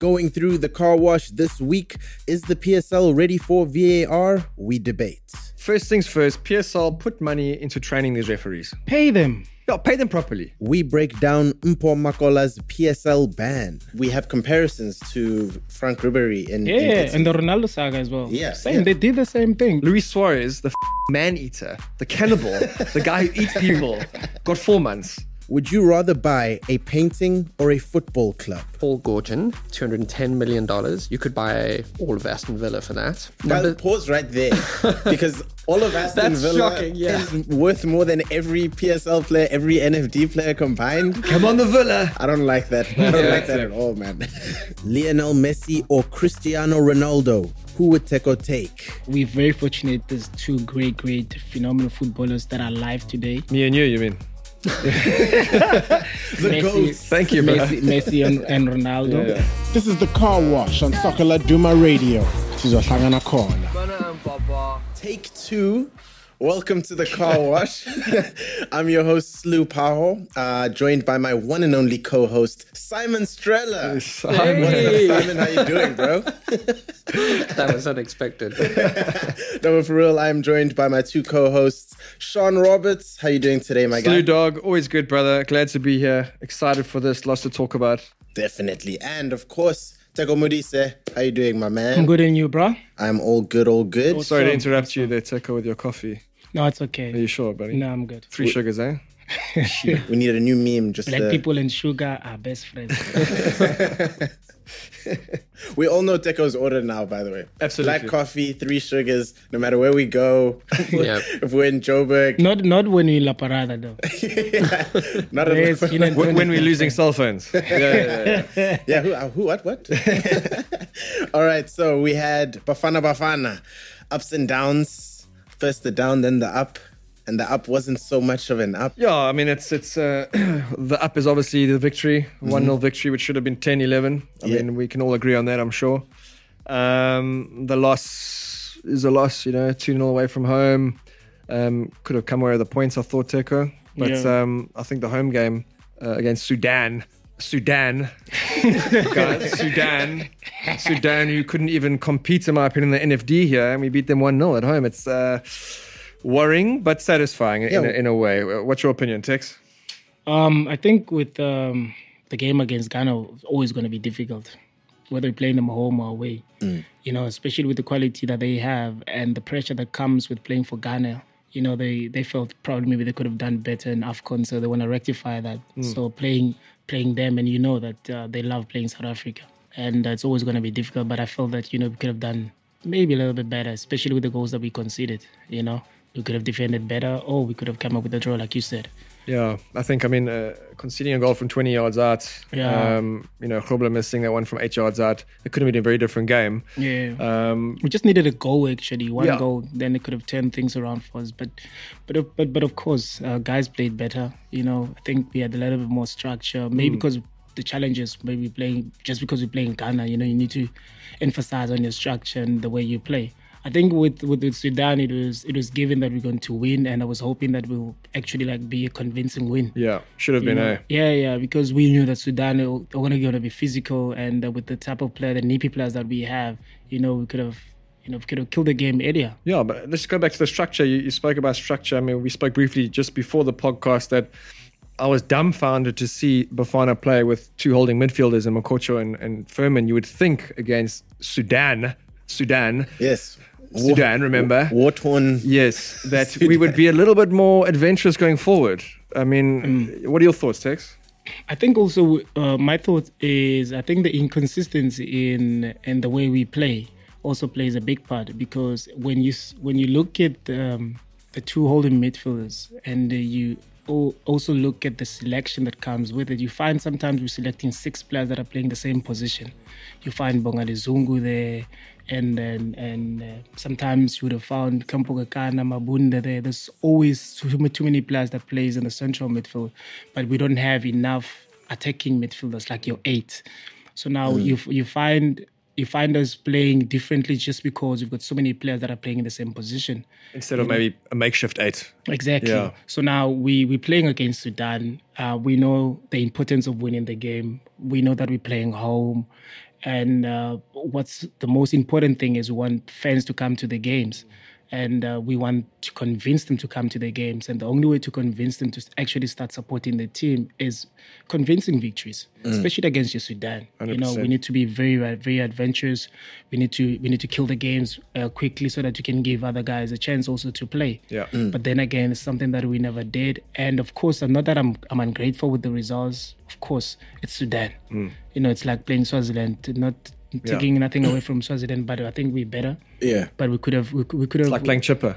Going through the car wash this week, is the PSL ready for VAR? We debate. First things first, PSL put money into training these referees. Pay them. Yeah, pay them properly. We break down Mpo Makola's PSL ban. We have comparisons to Frank Ribery in and the Ronaldo saga as well. Yeah, They did the same thing. Luis Suarez, the man-eater, the cannibal, the guy who eats people, got 4 months. Would you rather buy a painting or a football club? Paul Gorgon, $210 million. You could buy all of Aston Villa for that. Pause right there. Because all of Aston Villa shocking, yeah. is worth more than every PSL player, every NFD player combined. Come on, the Villa. I don't like that. I don't like that at all, man. Lionel Messi or Cristiano Ronaldo? Who would Teko take? We're very fortunate there's two great, phenomenal footballers that are alive today. Me and you mean? Messi, Thank you, bro. Messi and Ronaldo. Yeah. This is the car wash on Soccer Duma Radio. Sizohlangana khona. Take 2. Welcome to the car wash. I'm your host, Slu Paho, joined by my one and only co-host, Simon Strella. Simon. What's up, Simon? How you doing, bro? That was unexpected. No, but for real, I'm joined by my 2 co-hosts, Sean Roberts. How you doing today, my guy? Slu dog, always good, brother. Glad to be here. Excited for this. Lots to talk about. Definitely. And of course, Teko Modise. How you doing, my man? I'm good and you, bro? I'm all good, all good. Sorry to interrupt you there, Teko, with your coffee. No, it's okay. Are you sure, buddy? No, I'm good. 3 sugars, eh? We need a new meme. Just Black people and sugar are best friends. We all know Teko's order now, by the way. Absolutely. Black coffee, 3 sugars, no matter where we go. Yeah. If we're in Joburg. not when we La Parada, though. Not Yes, at you know, when we're losing cell phones. Yeah. Yeah, who, what? All right, so we had Bafana. Ups and downs. First the down, then the up. And the up wasn't so much of an up. Yeah, I mean, it's the up is obviously the victory, 1-0 victory, which should have been 10-11. I mean, we can all agree on that, I'm sure. The loss is a loss, 2-0 away from home. Could have come away with the points, I thought, Teko. But I think the home game against Sudan, guys, Sudan, who couldn't even compete, in my opinion, in the NFD here, and we beat them 1-0 at home. It's worrying, but satisfying in a way. What's your opinion, Tex? I think with the game against Ghana, it's always going to be difficult, whether you're playing them home or away. Especially with the quality that they have and the pressure that comes with playing for Ghana. They felt probably maybe they could have done better in AFCON, so they want to rectify that. So playing them, and that they love playing South Africa. And it's always going to be difficult, but I felt that, we could have done maybe a little bit better, especially with the goals that we conceded, We could have defended better, or we could have come up with a draw, like you said. Yeah, I think, conceding a goal from 20 yards out, Grobler missing that one from 8 yards out, it could have been a very different game. Yeah. We just needed a goal, actually. One goal, then it could have turned things around for us. But of course, guys played better. I think we had a little bit more structure. Maybe because the challenges, maybe just because we're playing Ghana, you need to emphasize on your structure and the way you play. I think with Sudan, it was given that we're going to win, and I was hoping that we'll actually be a convincing win. Yeah, should have been. Yeah, because we knew that Sudan are going to be physical, and with the type of player, the nippy players that we have, we could have killed the game earlier. Yeah, but let's go back to the structure. You spoke about structure. I mean, we spoke briefly just before the podcast that I was dumbfounded to see Bafana play with 2 holding midfielders in Makocho and Furman. You would think against Sudan. Yes. Sudan, remember? War-torn. Yes, that we would be a little bit more adventurous going forward. I mean, what are your thoughts, Tex? I think also my thought is I think the inconsistency in the way we play also plays a big part, because when you look at the 2 holding midfielders and you also look at the selection that comes with it, you find sometimes we're selecting 6 players that are playing the same position. You find Bongani Zungu there, and sometimes you would have found Kampo Gakana, Mabunda there. There's always too many players that plays in the central midfield, but we don't have enough attacking midfielders like your 8. So now you find us playing differently just because we've got so many players that are playing in the same position. Instead of maybe a makeshift 8. Exactly. Yeah. So now we're playing against Sudan. We know the importance of winning the game. We know that we're playing home. And what's the most important thing is we want fans to come to the games. And we want to convince them to come to the games. And the only way to convince them to actually start supporting the team is convincing victories, especially against your Sudan. 100%. You know, we need to be very, very adventurous. We need to kill the games quickly so that you can give other guys a chance also to play. Yeah. But then again, it's something that we never did. And of course, not that I'm ungrateful with the results. Of course, it's Sudan. You know, it's like playing Swaziland, not taking nothing away from Swaziland, but I think we're better. Yeah. But we could have. It's like playing chipper.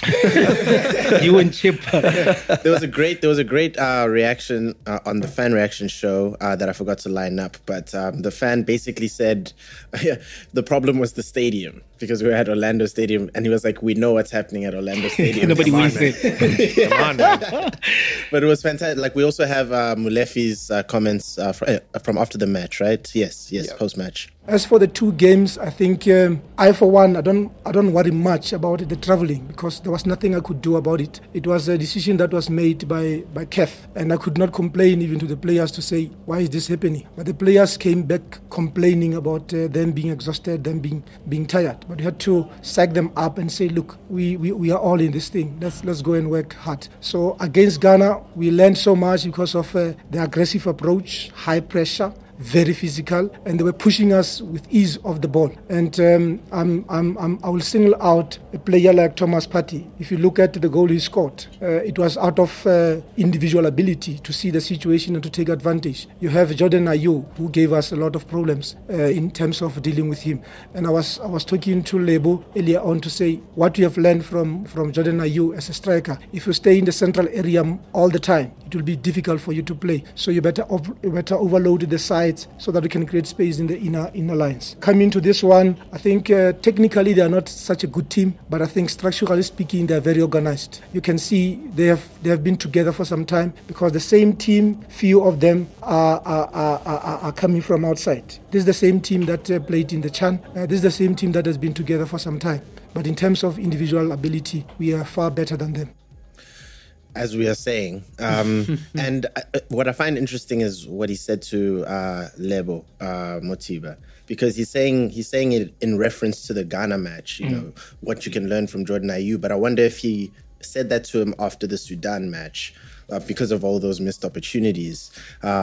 You and Chip. There was a great reaction on the fan reaction show that I forgot to line up, but the fan basically said the problem was the stadium, because we were at Orlando Stadium, and he was like, "We know what's happening at Orlando Stadium." Nobody wins it. Come on, man. But it was fantastic. Like, we also have Mulefi's comments from after the match, right? Yes, post match. As for the two games, I think I, for one, I don't worry much about the traveling, because there was nothing I could do about it. It was a decision that was made by CAF, and I could not complain even to the players to say, why is this happening? But the players came back complaining about them being exhausted, them being tired. But we had to sack them up and say, look, we are all in this thing. Let's go and work hard. So against Ghana, we learned so much because of the aggressive approach, high pressure, very physical, and they were pushing us with ease off the ball. And I will single out a player like Thomas Partey. If you look at the goal he scored, it was out of individual ability to see the situation and to take advantage. You have Jordan Ayew, who gave us a lot of problems in terms of dealing with him. And I was talking to Lebo earlier on to say what we have learned from Jordan Ayew as a striker. If you stay in the central area all the time, it will be difficult for you to play. So you better overload the side so that we can create space in the inner lines. Coming to this one, I think technically they are not such a good team, but I think structurally speaking, they are very organized. You can see they have been together for some time, because the same team, few of them are coming from outside. This is the same team that played in the CHAN. This is the same team that has been together for some time. But in terms of individual ability, we are far better than them. As we are saying. And what I find interesting is what he said to Lebo Mothiba, because he's saying it in reference to the Ghana match, you know, what you can learn from Jordan Ayew. But I wonder if he said that to him after the Sudan match, because of all those missed opportunities.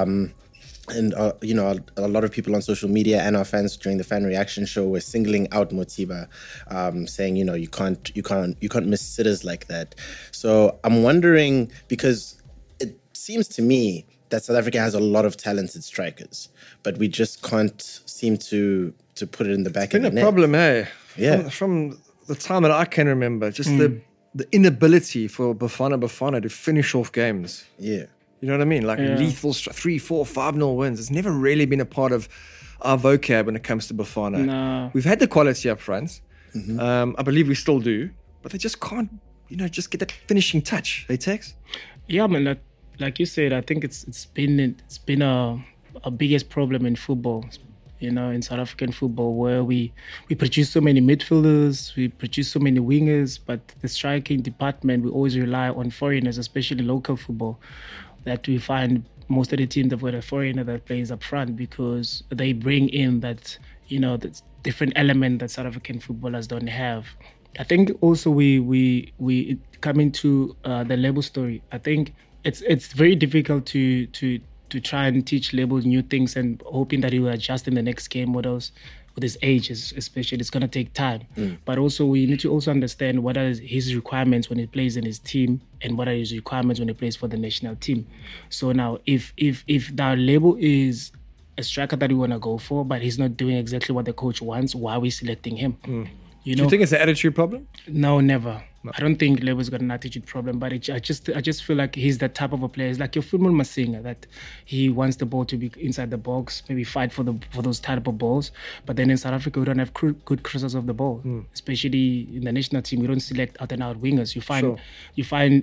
And, you know, a lot of people on social media and our fans during the fan reaction show were singling out Mothiba, saying, you know, you can't miss sitters like that. So I'm wondering, because it seems to me that South Africa has a lot of talented strikers, but we just can't seem to put it in the back of the net. It's been a problem, eh? Yeah. From the time that I can remember, just the inability for Bafana to finish off games. Yeah. You know what I mean? Like lethal 3, 4, 5-0 wins. It's never really been a part of our vocab when it comes to Bafana. No. We've had the quality up front. I believe we still do. But they just can't, you know, just get that finishing touch. Hey, Tex? Yeah, man. Like you said, I think it's been a biggest problem in football. You know, in South African football, where we produce so many midfielders, we produce so many wingers, but the striking department, we always rely on foreigners, especially local football. That we find most of the teams have got a foreigner that plays up front, because they bring in that, you know, that different element that South African footballers don't have. I think also we coming to the Lebo story. I think it's very difficult to try and teach Lebo new things and hoping that he will adjust in the next game with his age, especially. It's going to take time. But also we need to also understand what are his requirements when he plays in his team and what are his requirements when he plays for the national team. So now if now Lebo is a striker that we want to go for, but he's not doing exactly what the coach wants, why are we selecting him? You know, Do you think it's an attitude problem? No, never. No. I don't think Lebo's got an attitude problem, but I just feel like he's that type of a player. He's like your Philmon Masinga, that he wants the ball to be inside the box, maybe fight for those type of balls. But then in South Africa, we don't have good crossers of the ball, especially in the national team. We don't select out and out wingers. You find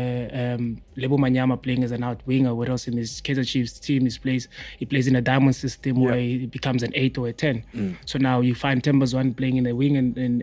Lebo Manyama playing as an out winger. What else in his Kaizer Chiefs team? He plays in a diamond system where he becomes an 8 or a 10. So now you find Themba Zwane playing in the wing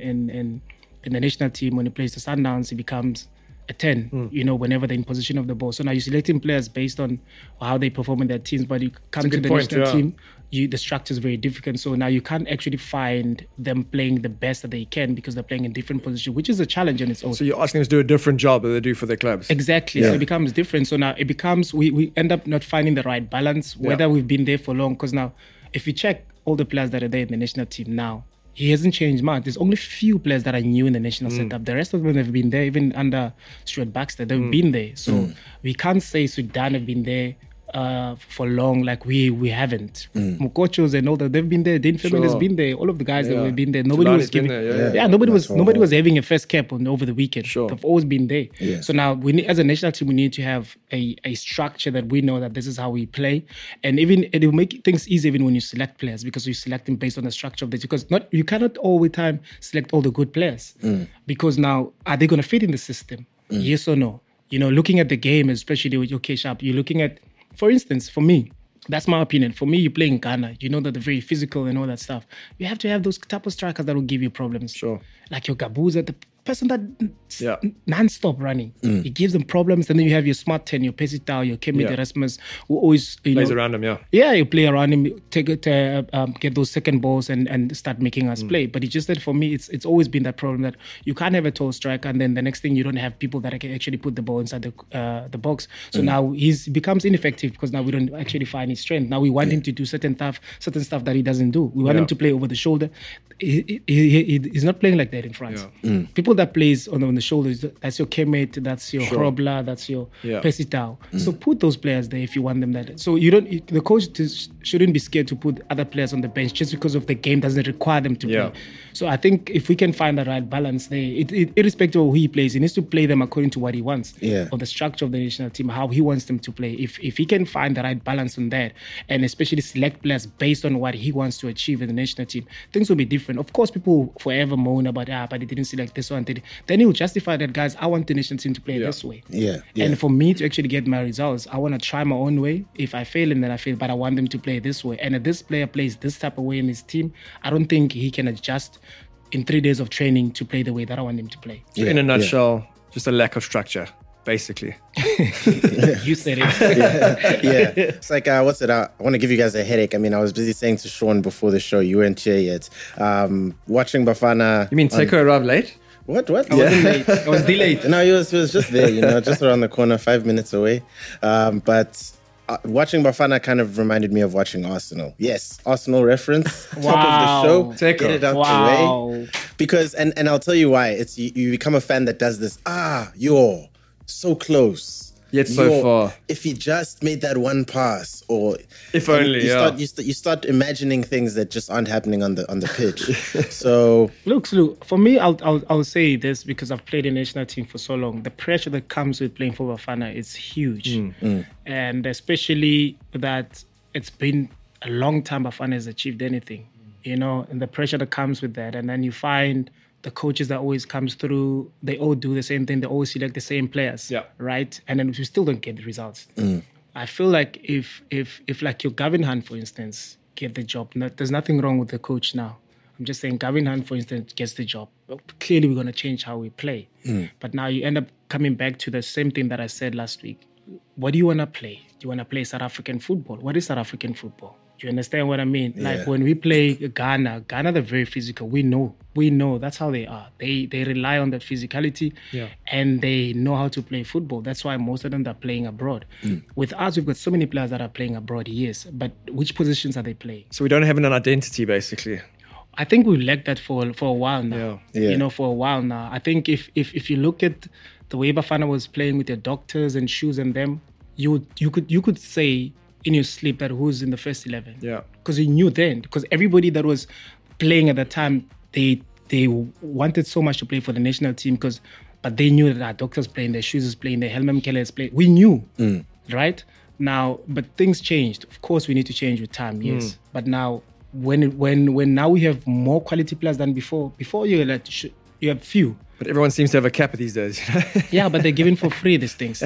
in the national team. When he plays the Sundowns, he becomes a 10, you know, whenever they're in position of the ball. So now you're selecting players based on how they perform in their teams, but you come to the national team, the structure is very different. So now you can't actually find them playing the best that they can because they're playing in different positions, which is a challenge in its own. So you're asking them to do a different job than they do for their clubs. Exactly. So it becomes different. So now it becomes, we end up not finding the right balance, whether we've been there for long. Because now, if you check all the players that are there in the national team now, he hasn't changed much. There's only few players that are new in the national setup. The rest of them have been there, even under Stuart Baxter, they've been there. So we can't say Sudan have been there for long, like we haven't. Mukochos and all that, they've been there. Dean Femin has been there. All of the guys that have been there. Nobody was giving. Nobody was having a first cap on over the weekend. They've always been there. So now we need, as a national team, we need to have a structure that we know that this is how we play, and even it will make things easy even when you select players, because you select them based on the structure of this. Because you cannot all the time select all the good players, because now are they going to fit in the system? Yes or no? You know, looking at the game, especially with your K-Sharp, you're looking at. For instance, for me, that's my opinion. For me, you play in Ghana, you know that they're very physical and all that stuff. You have to have those type of strikers that will give you problems. Sure. Like your Gabuza, the person that non-stop running. It gives them problems. And then you have your Smart 10, your Pesitao, your Kemi Erasmus, who always plays around him, Yeah, you play around him, take it, get those second balls and start making us play. But it's just that for me, it's always been that problem that you can't have a tall striker, and then the next thing you don't have people that can actually put the ball inside the box. So now he becomes ineffective because now we don't actually find his strength. Now we want him to do certain stuff that he doesn't do. We want him to play over the shoulder. He's not playing like that in France. People that plays on the shoulders, that's your Kemet, that's your Hrobla, that's your Pesitao. So put those players there if you want them there. So the coach shouldn't be scared to put other players on the bench just because of the game doesn't require them to play. So I think if we can find the right balance there, irrespective of who he plays, he needs to play them according to what he wants, or the structure of the national team, how he wants them to play. If he can find the right balance on that, and especially select players based on what he wants to achieve in the national team, things will be different. Of course, people will forever moan about, but he didn't select this one. Then he'll justify that, guys, I want the national team to play this way. And for me to actually get my results, I want to try my own way. If I fail, then I fail, but I want them to play this way. And if this player plays this type of way in his team, I don't think he can adjust in 3 days of training to play the way that I want him to play. So in a nutshell, just a lack of structure, basically. You said it. It's like, what's it? I want to give you guys a headache. I mean, I was busy saying to Sean before the show, you weren't here yet. Watching Bafana. You mean Teko arrived late? What? I wasn't late. I was delayed. No, he was just there, just around the corner, 5 minutes away. But watching Bafana kind of reminded me of watching Arsenal. Yes, Arsenal reference. Top of the show. Get it out the way. Because, and I'll tell you why. It's you become a fan that does this. You're so close. Yet so far. If he just made that one pass, or if only, you start imagining things that just aren't happening on the pitch. So look, for me, I'll say this because I've played in the national team for so long. The pressure that comes with playing for Bafana is huge, and especially that it's been a long time Bafana has achieved anything, and the pressure that comes with that, and then you find the coaches that always comes through, they all do the same thing. They always select the same players, right? And then we still don't get the results. I feel like if like your Gavin Hunt, for instance, get the job, there's nothing wrong with the coach now. I'm just saying Gavin Hunt, for instance, gets the job. Clearly, we're going to change how we play. But now you end up coming back to the same thing that I said last week. What do you want to play? Do you want to play South African football? What is South African football? Do you understand what I mean? Like when we play Ghana, they're very physical. We know that's how they are. They rely on that physicality, and they know how to play football. That's why most of them are playing abroad. With us, we've got so many players that are playing abroad, yes, but which positions are they playing? So we don't have an identity, basically. I think we've lacked that for a while now. For a while now. I think if you look at the way Bafana was playing with their doctors and shoes and them, you could say in your sleep that who's in the first 11. Because you knew then. Because everybody that was playing at that time, they wanted so much to play for the national team, but they knew that our doctors playing, their shoes is playing, their Helmut Keller is playing. We knew, right? Now, but things changed. Of course, we need to change with time, yes. But now, when now we have more quality players than before you have few. But everyone seems to have a cap these days. Yeah, but they're given for free, these things.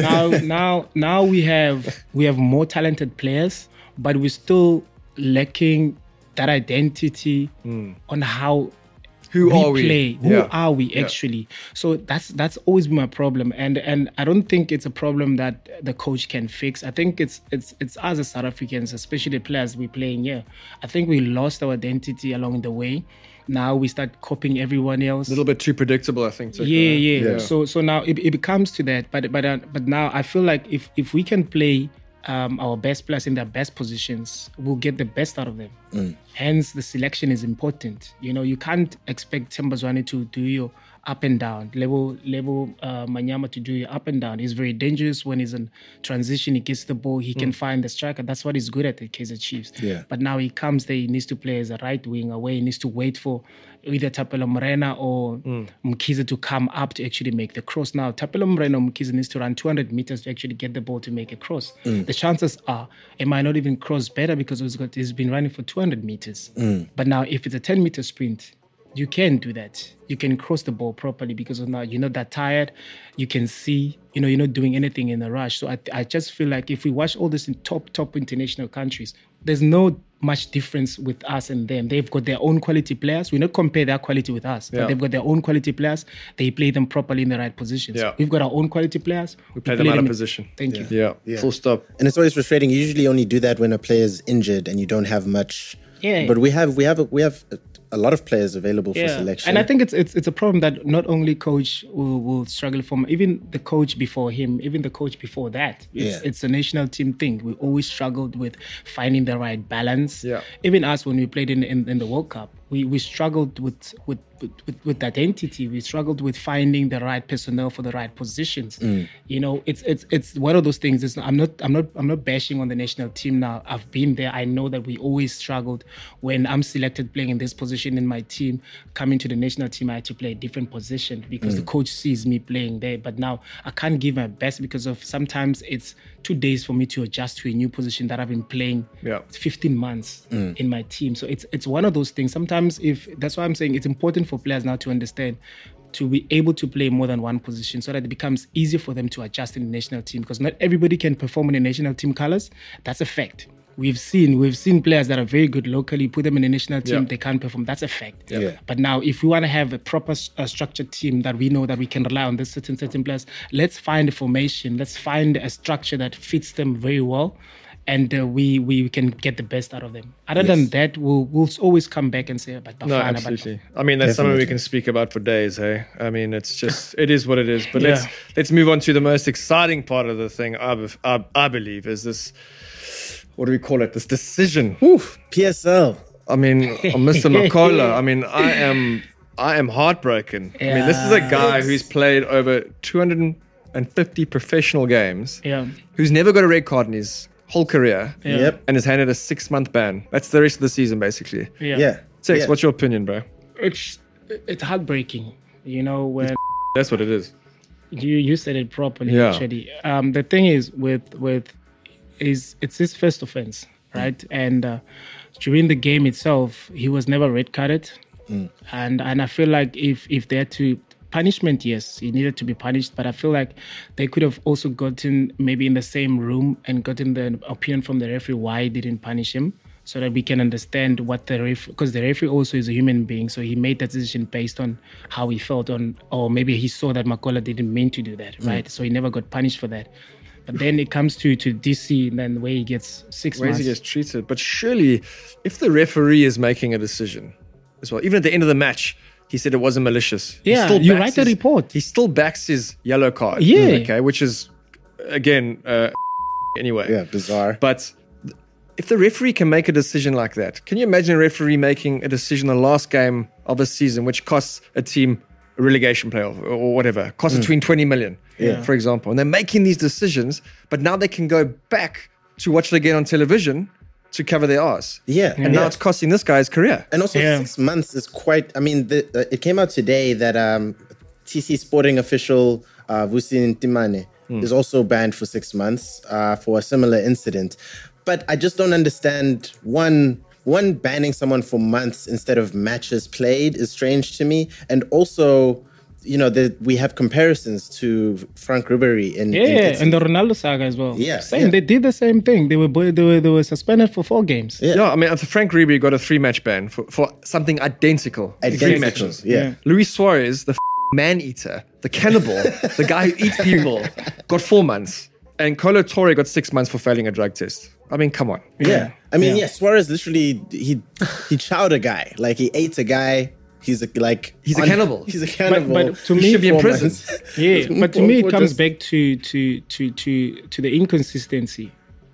Now we have more talented players, but we're still lacking that identity on how Who are we? play. Who Yeah. are we actually? So that's always been my problem, and I don't think it's a problem that the coach can fix. I think it's us as South Africans, especially the players we're playing here. I think we lost our identity along the way. Now we start copying everyone else. A little bit too predictable, I think. Yeah. So now it becomes to that. But now I feel like if we can play our best players in their best positions, we'll get the best out of them. Hence, the selection is important. You can't expect Tembazwane to do your up and down. Level Manyama to do your up and down. He's very dangerous when he's in transition. He gets the ball. He can find the striker. That's what he's good at Kaizer Chiefs. Yeah. But now he comes there. He needs to play as a right winger where he needs to wait for either Tapelo Morena or Mkhize to come up to actually make the cross. Now, Tapelo Morena or Mkhize needs to run 200 meters to actually get the ball to make a cross. The chances are it might not even cross better because he's been running for 200 meters. But now, if it's a 10-meter sprint, you can do that. You can cross the ball properly because now you're not that tired. You can see, you're not doing anything in a rush. So I just feel like if we watch all this in top international countries, there's no much difference with us and them. They've got their own quality players. We don't compare their quality with us, but they've got their own quality players. They play them properly in the right positions. Yeah. We've got our own quality players. We play them out of position. Thank you. Yeah, full stop. And it's always frustrating. You usually only do that when a player's injured and you don't have much. Yeah. But we have a lot of players available for selection. And I think it's a problem that not only coach will struggle from, even the coach before him, even the coach before that. It's a national team thing. We always struggled with finding the right balance. Yeah. Even Even us when we played in the World Cup, we struggled with identity. We struggled with finding the right personnel for the right positions. It's one of those things. I'm not bashing on the national team now. I've been there. I know that we always struggled when I'm selected playing in this position in my team. Coming to the national team, I had to play a different position because the coach sees me playing there. But now I can't give my best because of sometimes it's 2 days for me to adjust to a new position that I've been playing 15 months in my team. So it's one of those things. Sometimes that's why I'm saying it's important for players now to understand, to be able to play more than one position so that it becomes easier for them to adjust in the national team, because not everybody can perform in the national team colors. That's a fact. We've seen players that are very good locally, put them in the national team, they can't perform. That's a fact. But now, if we want to have a proper structured team that we know that we can rely on this certain players, let's find a formation, let's find a structure that fits them very well, and we can get the best out of them. Other than that, we'll always come back and say, but No, absolutely. I mean, that's something we can speak about for days, hey? I mean, it's just, it is what it is. But let's move on to the most exciting part of the thing, I believe, is this, what do we call it? This decision. PSL. I mean, Mr. Makola, I mean, I am heartbroken. I mean, this is a guy who's played over 250 professional games, who's never got a red card in his whole career, and is handed a 6-month ban. That's the rest of the season, basically. Six, what's your opinion, bro? It's heartbreaking, when That's what it is. you said it properly. Actually, the thing is it's his first offense, right? And during the game itself, he was never red carded, and I feel like if they had to. Punishment, yes, he needed to be punished, but I feel like they could have also gotten maybe in the same room and gotten the opinion from the referee why he didn't punish him, so that we can understand what the referee, because the referee also is a human being, so he made that decision based on how he felt or maybe he saw that Makola didn't mean to do that, right? So he never got punished for that. But then it comes to DC, and then the way he gets 6 months. Ways he gets treated. But surely, if the referee is making a decision as well, even at the end of the match, he said it wasn't malicious. Yeah, you write the report. He still backs his yellow card. Yeah. Okay, which is, again, anyway. Yeah, bizarre. But if the referee can make a decision like that, can you imagine a referee making a decision the last game of a season, which costs a team a relegation playoff or whatever, costs between 20 million, for example. And they're making these decisions, but now they can go back to watch it again on television to cover their arse. And now it's costing this guy's career. And also 6 months is quite, I mean, it came out today that TC Sporting official Vusi Ntimane is also banned for 6 months for a similar incident. But I just don't understand, one banning someone for months instead of matches played is strange to me. And also, we have comparisons to Frank Ribery in Yeah, and the Ronaldo saga as well. Yeah, same. They did the same thing. They were suspended for 4 games. Yeah, I mean, Frank Ribery got a 3-match ban for something identical. 3 matches. Yeah. Luis Suarez, the man-eater, the cannibal, the guy who eats people, got 4 months. And Kolo Touré got 6 months for failing a drug test. I mean, come on. Yeah. I mean, Suarez literally, he chowed a guy. Like, he ate a guy. He's a cannibal. He's a cannibal. But to me, he should be in prison. Yeah, but to me, it comes back to the inconsistency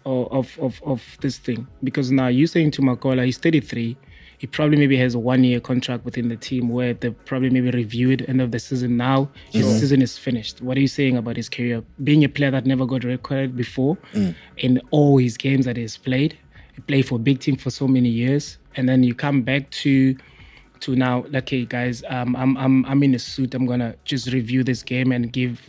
of this thing. Because now you're saying to Makola, he's 33. He probably maybe has a 1-year contract within the team where they probably maybe review it end of the season. Now his season is finished. What are you saying about his career? Being a player that never got recorded before in all his games that he's played. He played for a big team for so many years. And then you come back to now, like, hey guys, I'm in a suit. I'm gonna just review this game and give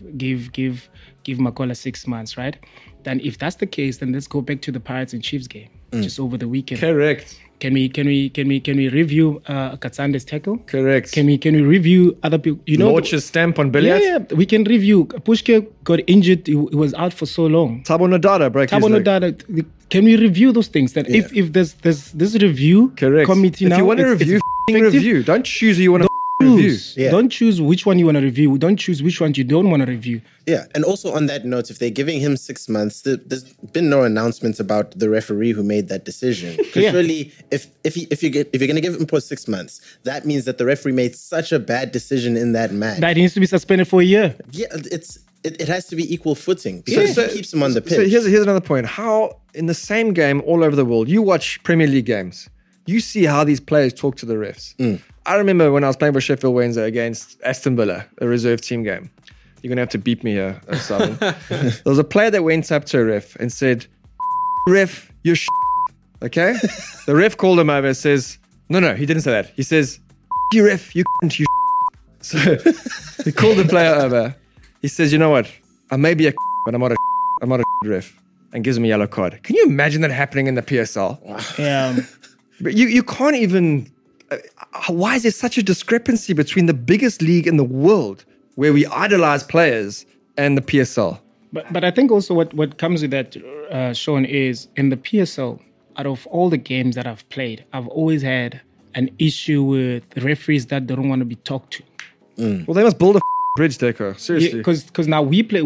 Makola 6 months, right? Then if that's the case, then let's go back to the Pirates and Chiefs game just over the weekend. Correct. Can we review Katsande's tackle? Correct. Can we review other people? Lorch's stamp on Billiard? Yeah, we can review. Pushke got injured. He was out for so long. Thabo Nodada broke his leg. Nodada. Can we review those things? That if there's this review committee now, if you want to review, don't choose who you want to review. Yeah. Don't choose which one you want to review. Don't choose which one you don't want to review. Yeah, and also on that note, if they're giving him 6 months, there's been no announcements about the referee who made that decision. Because really, if you're going to give him for 6 months, that means that the referee made such a bad decision in that match. That he needs to be suspended for a year. Yeah, it has to be equal footing because it keeps him on the pitch. So here's another point. How in the same game all over the world, you watch Premier League games, you see how these players talk to the refs. I remember when I was playing for Sheffield Wednesday against Aston Villa, a reserve team game. You're going to have to beat me here, Simon. There was a player that went up to a ref and said, "Ref, you're okay?" The ref called him over and says, no, he didn't say that. He says, "You ref, you you So he called the player over. He says, "You know what? I may be a but I'm not a ref," and gives him a yellow card. Can you imagine that happening in the PSL? Yeah. But you can't even... why is there such a discrepancy between the biggest league in the world where we idolize players and the PSL? But I think also what comes with that, Sean, is in the PSL, out of all the games that I've played, I've always had an issue with referees that don't want to be talked to. Well, they must build a bridge, Deco. Seriously. Because now we play,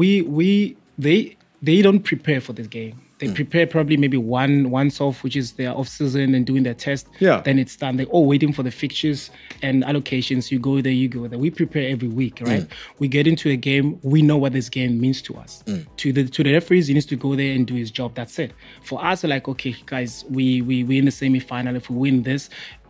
they don't prepare for this game. They prepare probably maybe once off, which is their off season and doing their test. Yeah. Then it's done. They're all waiting for the fixtures and allocations. You go there, you go there. We prepare every week, right? We get into a game. We know what this game means to us. To the referees, he needs to go there and do his job. That's it. For us, like, okay, guys, we in the semi-final. If we win this,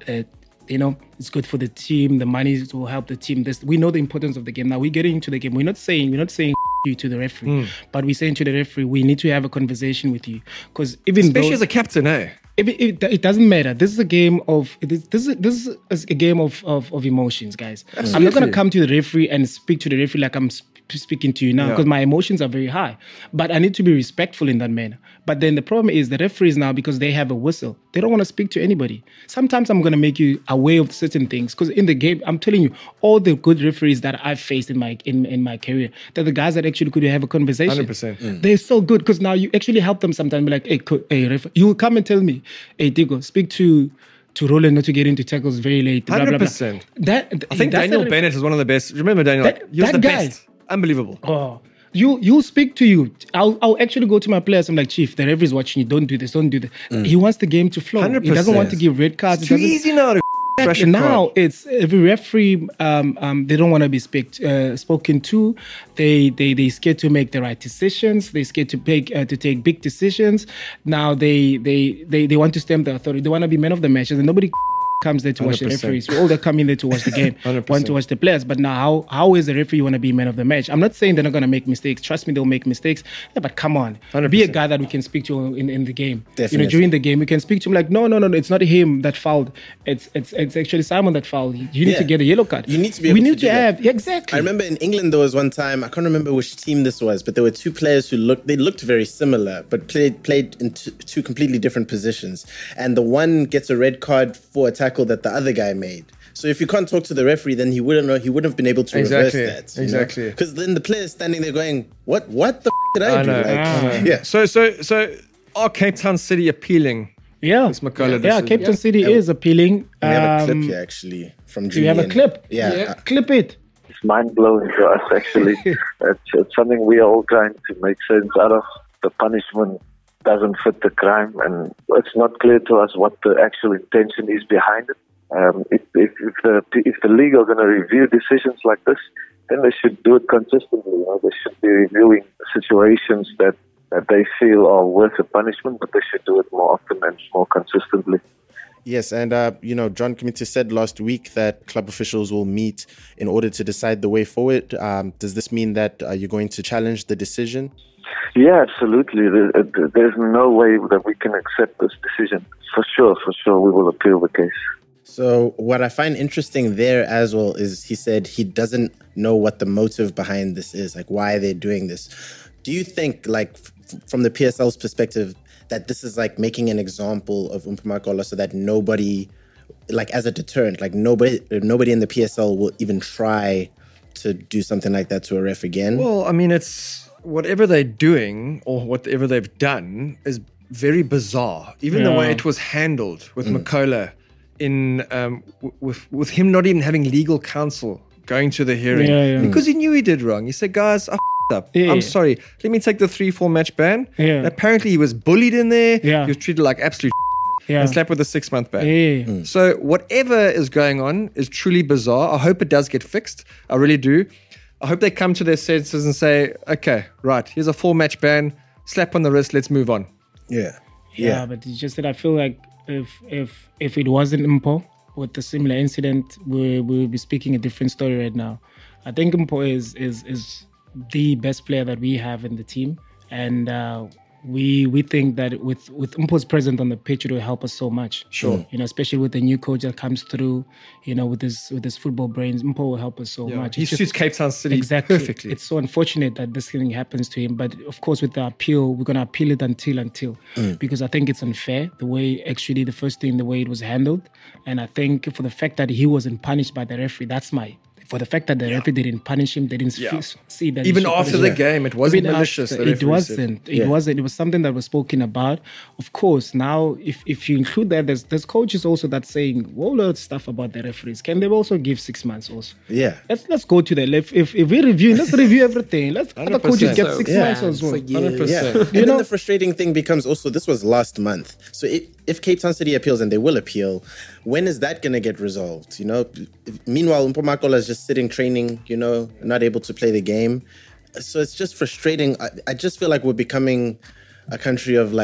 it's good for the team. The money will help the team. We know the importance of the game. Now we're getting into the game. We're not saying you to the referee, but we're saying to the referee, we need to have a conversation with you, because especially as a captain, it doesn't matter. This is a game of this is a game of emotions, guys. Absolutely. I'm not going to come to the referee and speak to the referee like I'm speaking to you now, because my emotions are very high. But I need to be respectful in that manner. But then the problem is the referees now, because they have a whistle, they don't want to speak to anybody. Sometimes I'm going to make you aware of certain things, because in the game, I'm telling you, all the good referees that I've faced in my career, they're the guys that actually could have a conversation. 100%. They're so good, because now you actually help them sometimes. Be like, hey, ref, you will come and tell me, hey, Digo, speak to Roland not to get into tackles very late. 100%. I think Daniel Bennett is one of the best. Remember Daniel? He was the best. Unbelievable. Oh, you'll speak to you. I'll actually go to my players. I'm like, Chief, the referee's watching you. Don't do this. Don't do that. He wants the game to flow. 100%. He doesn't want to give red cards. It's too easy now to now it's every referee. They don't want to be spoken to. They scared to make the right decisions. They scared to take big decisions. Now they want to stamp the authority. They want to be men of the matches, and nobody comes there to watch the referees. We all that come in there to watch the game, 100%. want to watch the players. But now, how is the referee want to be man of the match? I'm not saying they're not going to make mistakes. Trust me, they'll make mistakes. Yeah, but come on, 100%. Be a guy that we can speak to in the game. Definitely. During the game, we can speak to him like, no, it's not him that fouled. It's actually Simon that fouled. You need to get a yellow card. You need to be able to do that. Exactly. I remember in England there was one time, I can't remember which team this was, but there were two players who looked very similar, but played in two completely different positions. And the one gets a red card for a tackle that the other guy made. So if you can't talk to the referee, then he wouldn't know. He wouldn't have been able to reverse that. Exactly. Because then the player's standing there going, "What the did I do?" Know. Yeah. So are Cape Town City appealing? Yeah, This Makola yeah. decision? Cape Town City is appealing. We have a clip here actually from Do you have a Julian. clip? Yeah. Clip it. It's mind-blowing to us, actually. It's something we are all trying to make sense out of. The punishment doesn't fit the crime, and it's not clear to us what the actual intention is behind it. If the league are going to review decisions like this, then they should do it consistently. They should be reviewing situations that they feel are worth a punishment, but they should do it more often and more consistently. Yes, and John Committee said last week that club officials will meet in order to decide the way forward. Does this mean that you're going to challenge the decision? Yeah, absolutely. There's no way that we can accept this decision. For sure, we will appeal the case. So what I find interesting there as well is he said he doesn't know what the motive behind this is, like why they're doing this. Do you think, like, from the PSL's perspective, that this is like making an example of Makola so that nobody, like as a deterrent, like nobody in the PSL will even try to do something like that to a ref again? Well, I mean, it's whatever they're doing or whatever they've done is very bizarre. Even the way it was handled with Makola in with him not even having legal counsel going to the hearing because he knew he did wrong. He said, "Guys, I up. I'm sorry. Let me take the 3-4 match ban." Yeah. Apparently, he was bullied in there. Yeah. He was treated like absolute and slapped with a 6-month ban. Yeah. So whatever is going on is truly bizarre. I hope it does get fixed. I really do. I hope they come to their senses and say, "Okay, right, here's a 4-match ban. Slap on the wrist. Let's move on." Yeah, but it's just that I feel like if it wasn't Mpo with the similar incident, we'll be speaking a different story right now. I think Mpo is the best player that we have in the team, and we think that with Mpo's presence on the pitch, it will help us so much. Sure. Especially with the new coach that comes through, with his football brains, Mpo will help us so much. He suits Cape Town City exactly perfectly. It's so unfortunate that this thing happens to him, but of course with the appeal, we're going to appeal it until because I think it's unfair the way the way it was handled, and I think for the fact that he wasn't punished by the referee, for the fact that the referee didn't punish him, they didn't see that. Even after the game, it wasn't malicious. It wasn't. It wasn't. It was something that was spoken about. Of course, now if you include that, there's coaches also that saying whole lot of stuff about the referees. Can they also give 6 months also? Yeah. Let's go to that. If we review, let's review everything. Let's other coaches get 6 months as well. 100%. Yeah. And then the frustrating thing becomes also, this was last month. So if Cape Town City appeals, and they will appeal, when is that going to get resolved? Meanwhile, Makola is just sitting training, not able to play the game. So it's just frustrating. I just feel like we're becoming a country of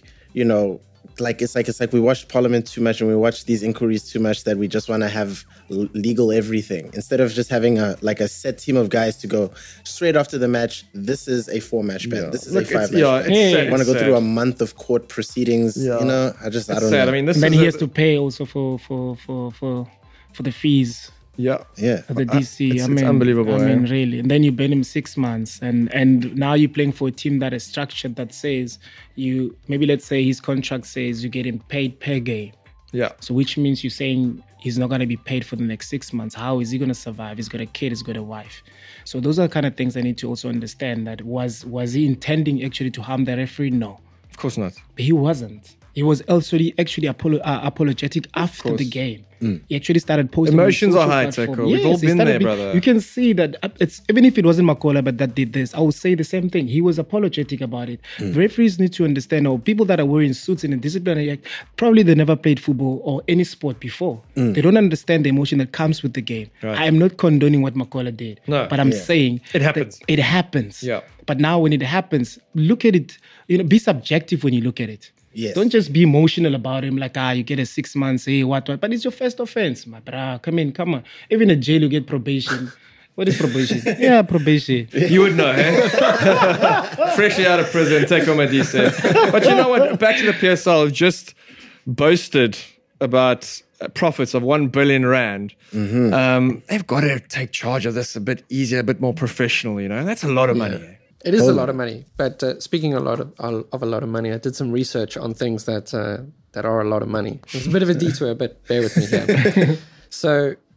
it's like we watch Parliament too much and we watch these inquiries too much that we just want to have legal everything instead of just having a set team of guys to go straight after the match. This is a 4-match ban. This is a 5-match ban. I want to go through a month of court proceedings. I don't know. I mean, then he has to pay also for the fees. Yeah. The DC. It's unbelievable. I mean, really. And then you ban him 6 months, and now you're playing for a team that is structured that says let's say his contract says you're getting paid per game. Yeah. So which means you're saying he's not going to be paid for the next 6 months. How is he going to survive? He's got a kid, he's got a wife. So those are the kind of things I need to also understand. That was he intending actually to harm the referee? No. Of course not. He wasn't. He was actually apologetic after the game. He actually started posting. Emotions are high, Teko. We've all been there, brother. You can see that it's even if it wasn't Makola, but that did this, I would say the same thing. He was apologetic about it. Referees need to understand, or people that are wearing suits in a disciplinary act, probably they never played football or any sport before. They don't understand the emotion that comes with the game. Right. I am not condoning what Makola did, but I'm saying it happens. It happens. Yeah. But now when it happens, look at it. Be subjective when you look at it. Yes. Don't just be emotional about him like, you get a 6 months, hey, what. But it's your first offense, my brah. Come on. Even in jail, you get probation. What is probation? Yeah, probation. You would know, eh? Freshly out of prison, Teko Madise. But you know what? Back to the PSL, just boasted about profits of 1 billion rand. They've got to take charge of this a bit easier, a bit more professional, That's a lot of money. It is a lot of money, but speaking of a lot of money, I did some research on things that are a lot of money. It's a bit of a detour, but bear with me here. So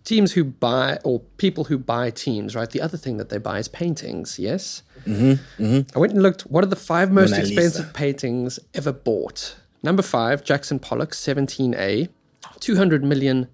teams who buy, or people who buy teams, right? The other thing that they buy is paintings, yes? I went and looked, what are the 5 most Mona expensive Lisa. paintings ever bought? Number 5, Jackson Pollock, 17A, $200 million.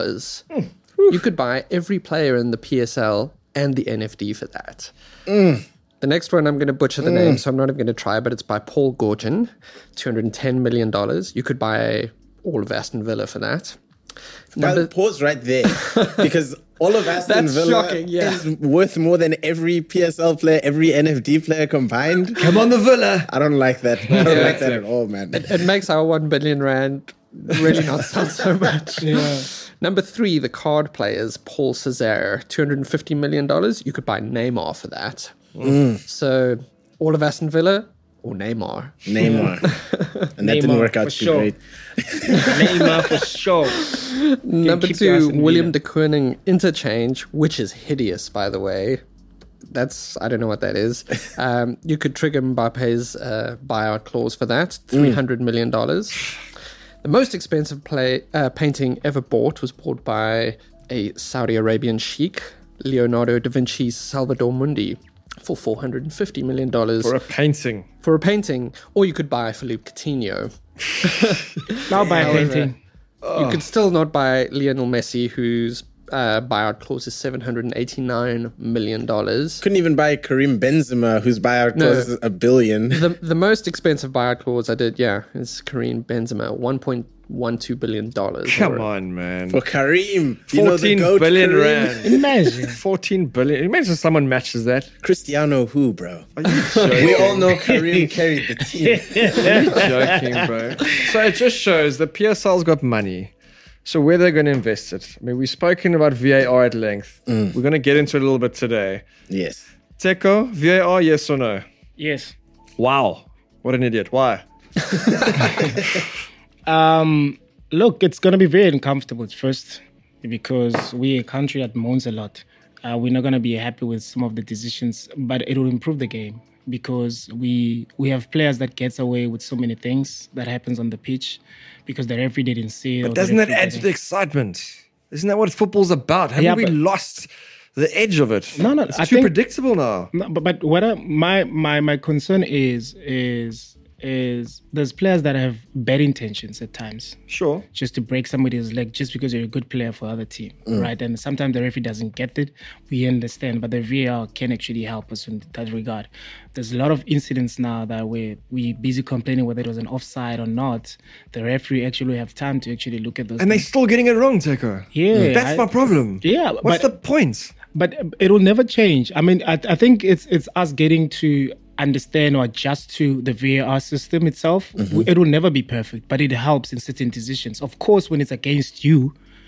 You could buy every player in the PSL and the NFD for that. The next one, I'm going to butcher the name, so I'm not even going to try, but it's by Paul Gorgon, $210 million. You could buy all of Aston Villa for that. Well, pause right there, because all of Aston That's Villa shocking, yeah. is worth more than every PSL player, every NFD player combined. Come on, the Villa. I don't like that. I don't like that at all, man. It makes our 1 billion rand really not sound so much. Number 3, the card players, Paul Césaire, $250 million. You could buy Neymar for that. So all of Aston Villa or Neymar? Neymar. And that didn't Neymar, work out for too sure. great. Neymar for sure. Number keep 2, Aston William Villa. de Kooning interchange, which is hideous, by the way. I don't know what that is. You could trigger Mbappe's buyout clause for that, $300 million. The most expensive painting ever bought was bought by a Saudi Arabian sheikh, Leonardo da Vinci's Salvador Mundi, for $450 million. For a painting. For a painting, or you could buy Philippe Coutinho. Now by painting. You could still not buy Lionel Messi, whose buyout clause is $789 million. Couldn't even buy Karim Benzema, whose buyout clause is $1 billion. The most expensive buyout clause I did, is Karim Benzema, $1.12 billion. Come on, man. For Karim. 14 billion Karim? rand. Imagine. 14 billion. Imagine someone matches that. Cristiano who, bro? Are you joking? We all know Karim carried the team. Joking, bro. So it just shows that PSL's got money. So where they're going to invest it. I mean, we've spoken about VAR at length. We're going to get into it a little bit today. Yes. Teko, VAR, yes or no? Yes. Wow. What an idiot. Why? Look, it's going to be very uncomfortable at first because we're a country that moans a lot. We're not going to be happy with some of the decisions, but it will improve the game because we have players that gets away with so many things that happens on the pitch because the referee didn't see it. But doesn't that add to the excitement? Isn't that what football's about? Haven't we lost the edge of it? No, it's I too think- predictable now. No, but what my concern is there's players that have bad intentions at times. Sure. Just to break somebody's leg just because you're a good player for other team, right? And sometimes the referee doesn't get it. We understand, but the VAR can actually help us in that regard. There's a lot of incidents now that we busy complaining whether it was an offside or not. The referee actually have time to actually look at those And they're things. still getting it wrong, Teko. Yeah, That's my problem. Yeah, What's the point? But it will never change. I mean, I think it's us getting to understand or adjust to the VAR system itself. It will never be perfect, but it helps in certain decisions. Of course, when it's against you,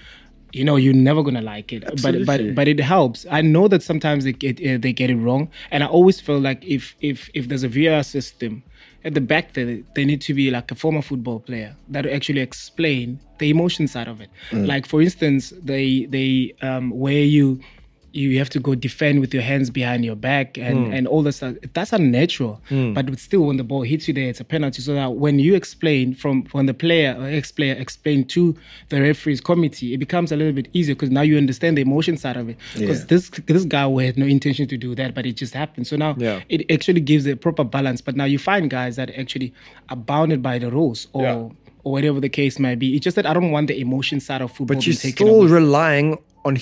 you're never gonna like it. But it helps. I know that sometimes they get it wrong, and I always feel like if there's a VAR system at the back there, they need to be like a former football player that will actually explain the emotion side of it. Like for instance, they where you have to go defend with your hands behind your back and all that stuff. That's unnatural. But still, when the ball hits you there, it's a penalty. So that when you explain when the player or ex-player explain to the referee's committee, it becomes a little bit easier because now you understand the emotion side of it. Because this guy had no intention to do that, but it just happened. So now it actually gives a proper balance. But now you find guys that actually are bounded by the rules or whatever the case might be. It's just that I don't want the emotion side of football But you're being taken still away. relying on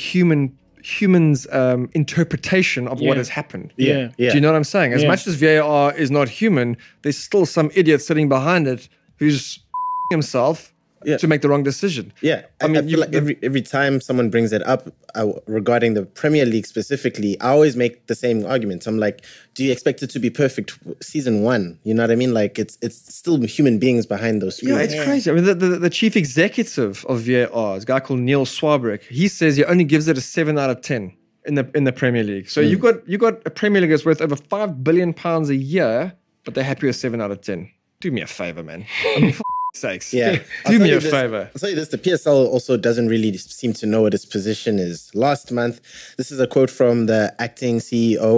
humans' interpretation of what has happened. Yeah. Do you know what I'm saying? As Yeah. much as VAR is not human, there's still some idiot sitting behind it who's himself to make the wrong decision. Yeah, I feel like every time someone brings it up regarding the Premier League specifically, I always make the same argument. I'm like, do you expect it to be perfect season one? You know what I mean? Like it's still human beings behind those screens. Yeah, it's crazy. I mean, the chief executive of VAR is a guy called Neil Swarbrick. He says he only gives it a 7 out of 10 in the Premier League. So you got a Premier League that's worth over £5 billion a year, but they're happy with 7 out of 10. Do me a favor, man. I mean, for sakes. Yeah. Do me a favor. I'll tell you this, the PSL also doesn't really seem to know what its position is. Last month, this is a quote from the acting CEO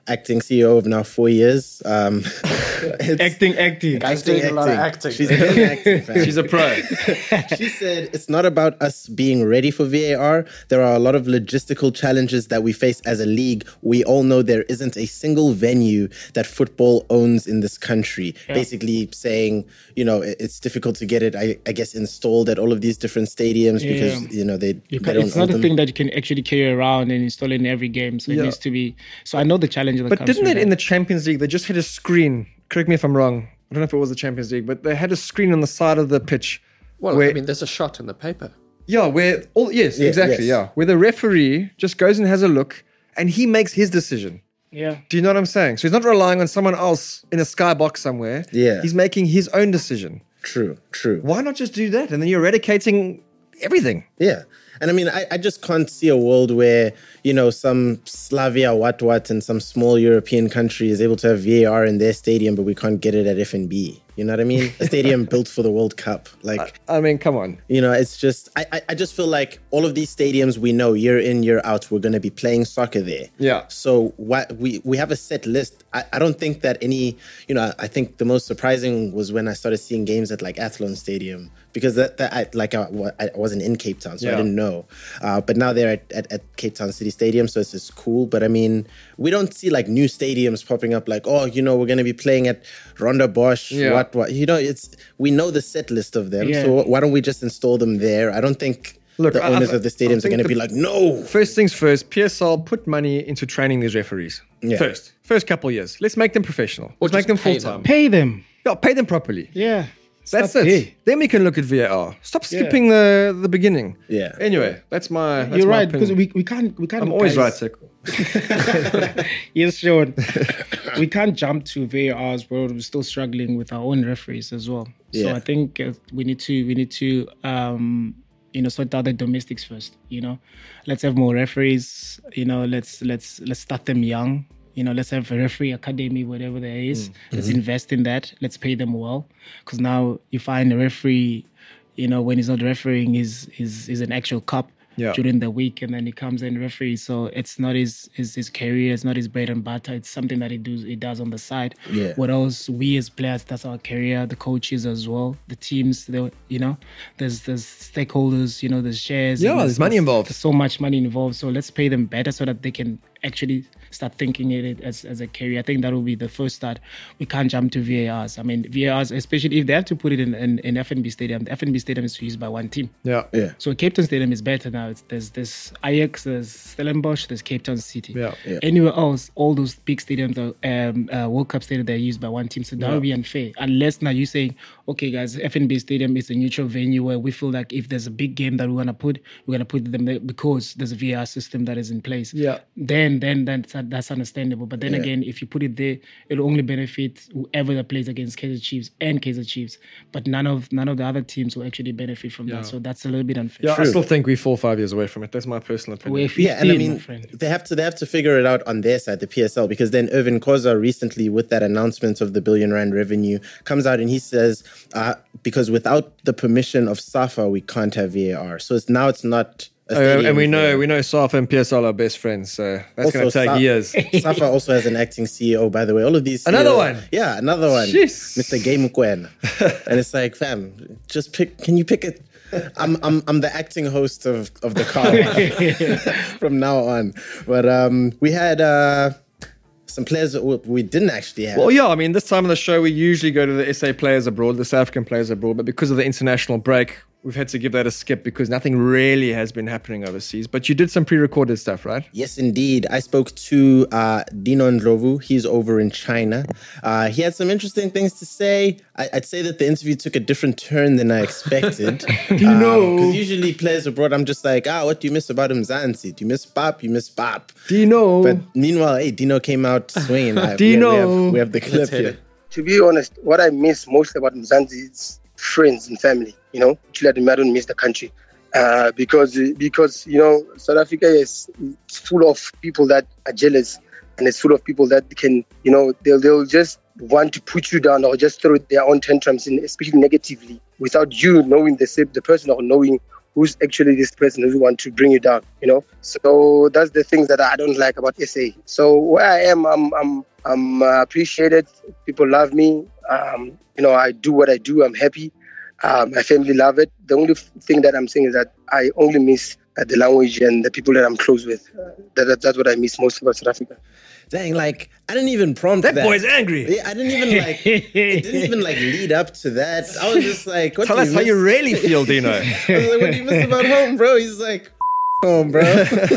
acting CEO of now 4 years. Acting. She's been acting, fam. She's a pro. She said it's not about us being ready for VAR. There are a lot of logistical challenges that we face as a league. We all know there isn't a single venue that football owns in this country. Yeah. Basically saying, it's difficult to get it, I guess, installed at all of these different stadiums because, they don't it's not a thing that you can actually carry around and install in every game. So it needs to be... So I know the challenge that comes with that. But didn't it in the Champions League, they just had a screen, correct me if I'm wrong, I don't know if it was the Champions League, but they had a screen on the side of the pitch. Well, there's a shot in the paper. Yeah, where... exactly. Where the referee just goes and has a look and he makes his decision. Yeah. Do you know what I'm saying? So he's not relying on someone else in a skybox somewhere. Yeah. He's making his own decision. True. Why not just do that? And then you're eradicating everything. Yeah. And I mean, I just can't see a world where, some Slavia what and some small European country is able to have VAR in their stadium, but we can't get it at FNB. You know what I mean? A stadium built for the World Cup. Like, I mean, come on. It's just, I just feel like all of these stadiums we know year in, year out, we're going to be playing soccer there. Yeah. So we have a set list. I don't think that any, I think the most surprising was when I started seeing games at like Athlone Stadium because I wasn't in Cape Town, so I didn't know. But now they're at Cape Town City Stadium, so it's just cool. But I mean, we don't see like new stadiums popping up like, we're going to be playing at Ronda Bosch, what. We know the set list of them, so why don't we just install them there? I don't think the owners of the stadiums are going to be like, no. First things first, PSL put money into training these referees. Yeah. First couple of years. Let's make them professional. Let's make them full-time. Pay them. Yeah, pay them properly. Yeah. That's it. There. Then we can look at VAR. Stop skipping the beginning. Yeah. Anyway, that's my You're right, opinion. because we can't I'm always right, Seko. Yes, Sean. We can't jump to VARs, bro. We're still struggling with our own referees as well. So I think we need to sort out the domestics first. Let's have more referees. Let's start them young. Let's have a referee academy, whatever there is. Let's invest in that. Let's pay them well. Because now you find a referee, when he's not refereeing, is an actual cop during the week, and then he comes and referees. So it's not his career, it's not his bread and butter. It's something that he does on the side. Yeah. What else? We as players, that's our career. The coaches as well. The teams, there's stakeholders. There's shares. Yeah, there's money involved. There's so much money involved. So let's pay them better so that they can actually start thinking it as a career. I think that will be the first start. We can't jump to VARs. I mean, VARs, especially if they have to put it in FNB Stadium. The FNB Stadium is used by one team. Yeah. So Cape Town Stadium is better now. There's Ajax, there's Stellenbosch, there's Cape Town City. Yeah. Anywhere else, all those big stadiums, World Cup stadiums, they're used by one team. So that would be unfair. Unless now you're saying, okay, guys, FNB Stadium is a neutral venue where we feel like if there's a big game that we want to put, we're going to put them there because there's a VAR system that is in place. Yeah. Then that's understandable. But then again, if you put it there, it'll only benefit whoever that plays against Kaizer Chiefs. But none of the other teams will actually benefit from that. So that's a little bit unfair. Yeah, I still think we're 4 or 5 years away from it. That's my personal opinion. We're 15, and I mean, they have to figure it out on their side, the PSL, because then Irvin Khoza recently, with that announcement of the R1 billion revenue, comes out and he says, because without the permission of SAFA, we can't have VAR. So it's not. And we know SAFA and PSL are best friends, so that's going to take years. SAFA also has an acting CEO, by the way. All of these CEOs, another one. Yeah, another one. Jeez. Mr. Gay Mukwena. And it's like, fam, just pick. Can you pick it? I'm the acting host of the car from now on. But we had some players that we didn't actually have. Well, yeah, I mean, this time of the show, we usually go to the SA players abroad, the South African players abroad, but because of the international break, we've had to give that a skip because nothing really has been happening overseas. But you did some pre-recorded stuff, right? Yes, indeed. I spoke to Dino Ndlovu. He's over in China. He had some interesting things to say. I'd say that the interview took a different turn than I expected. Dino! Because usually players abroad, I'm just like, what do you miss about Mzansi? Do you miss Pap? You miss Pap. Dino! But meanwhile, Dino came out swinging. Dino! We have the clip here. To be honest, what I miss most about Mzansi is friends and family. Actually, I don't miss the country because South Africa is full of people that are jealous, and it's full of people that can, they'll just want to put you down or just throw their own tantrums, in, especially negatively, without you knowing the person or knowing who's actually this person who want to bring you down, you know. So that's the things that I don't like about SA. So where I am, I'm appreciated. People love me. You know, I do what I do. I'm happy. My family love it. The only thing that I'm saying is that I only miss the language and the people that I'm close with. That's what I miss most about South Africa. Dang, like, I didn't even prompt that. That boy's angry. Yeah, I didn't even it didn't even lead up to that. I was just like, what Tell do us you how miss? you really feel, Dino. I was like, what do you miss about home, bro? He's like, home, bro.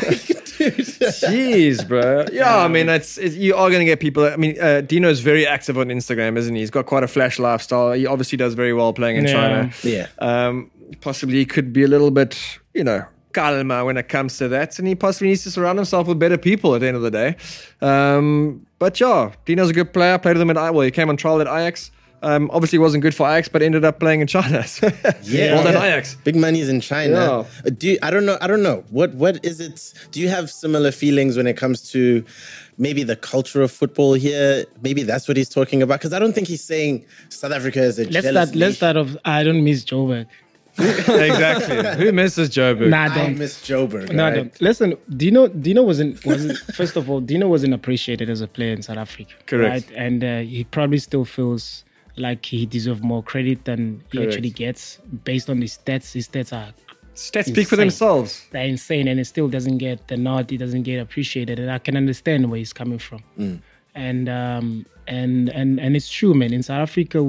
Jeez, bro. Yeah, I mean, you are going to get people. I mean, Dino is very active on Instagram, isn't he? He's got quite a flash lifestyle. He obviously does very well playing in China. Yeah. Possibly he could be a little bit, calma when it comes to that, and he possibly needs to surround himself with better people at the end of the day. But yeah, Dino's a good player. Played with him he came on trial at Ajax. Obviously wasn't good for Ajax, but ended up playing in China. Well done, Ajax. Big money's in China. Yeah. I don't know. What is it? Do you have similar feelings when it comes to maybe the culture of football here? Maybe that's what he's talking about. Because I don't think he's saying South Africa is a jealous Let's start off. I don't miss Joburg. Exactly. Who misses Joburg? Nah, I miss Joburg. No, I right? don't. Listen, Dino wasn't first of all, Dino wasn't appreciated as a player in South Africa. Correct. Right? And he probably still feels like he deserves more credit than he actually gets based on his stats. His stats are Stats speak for themselves. They're insane, and it still doesn't get the nod. It doesn't get appreciated, and I can understand where he's coming from. And it's true, man. In South Africa,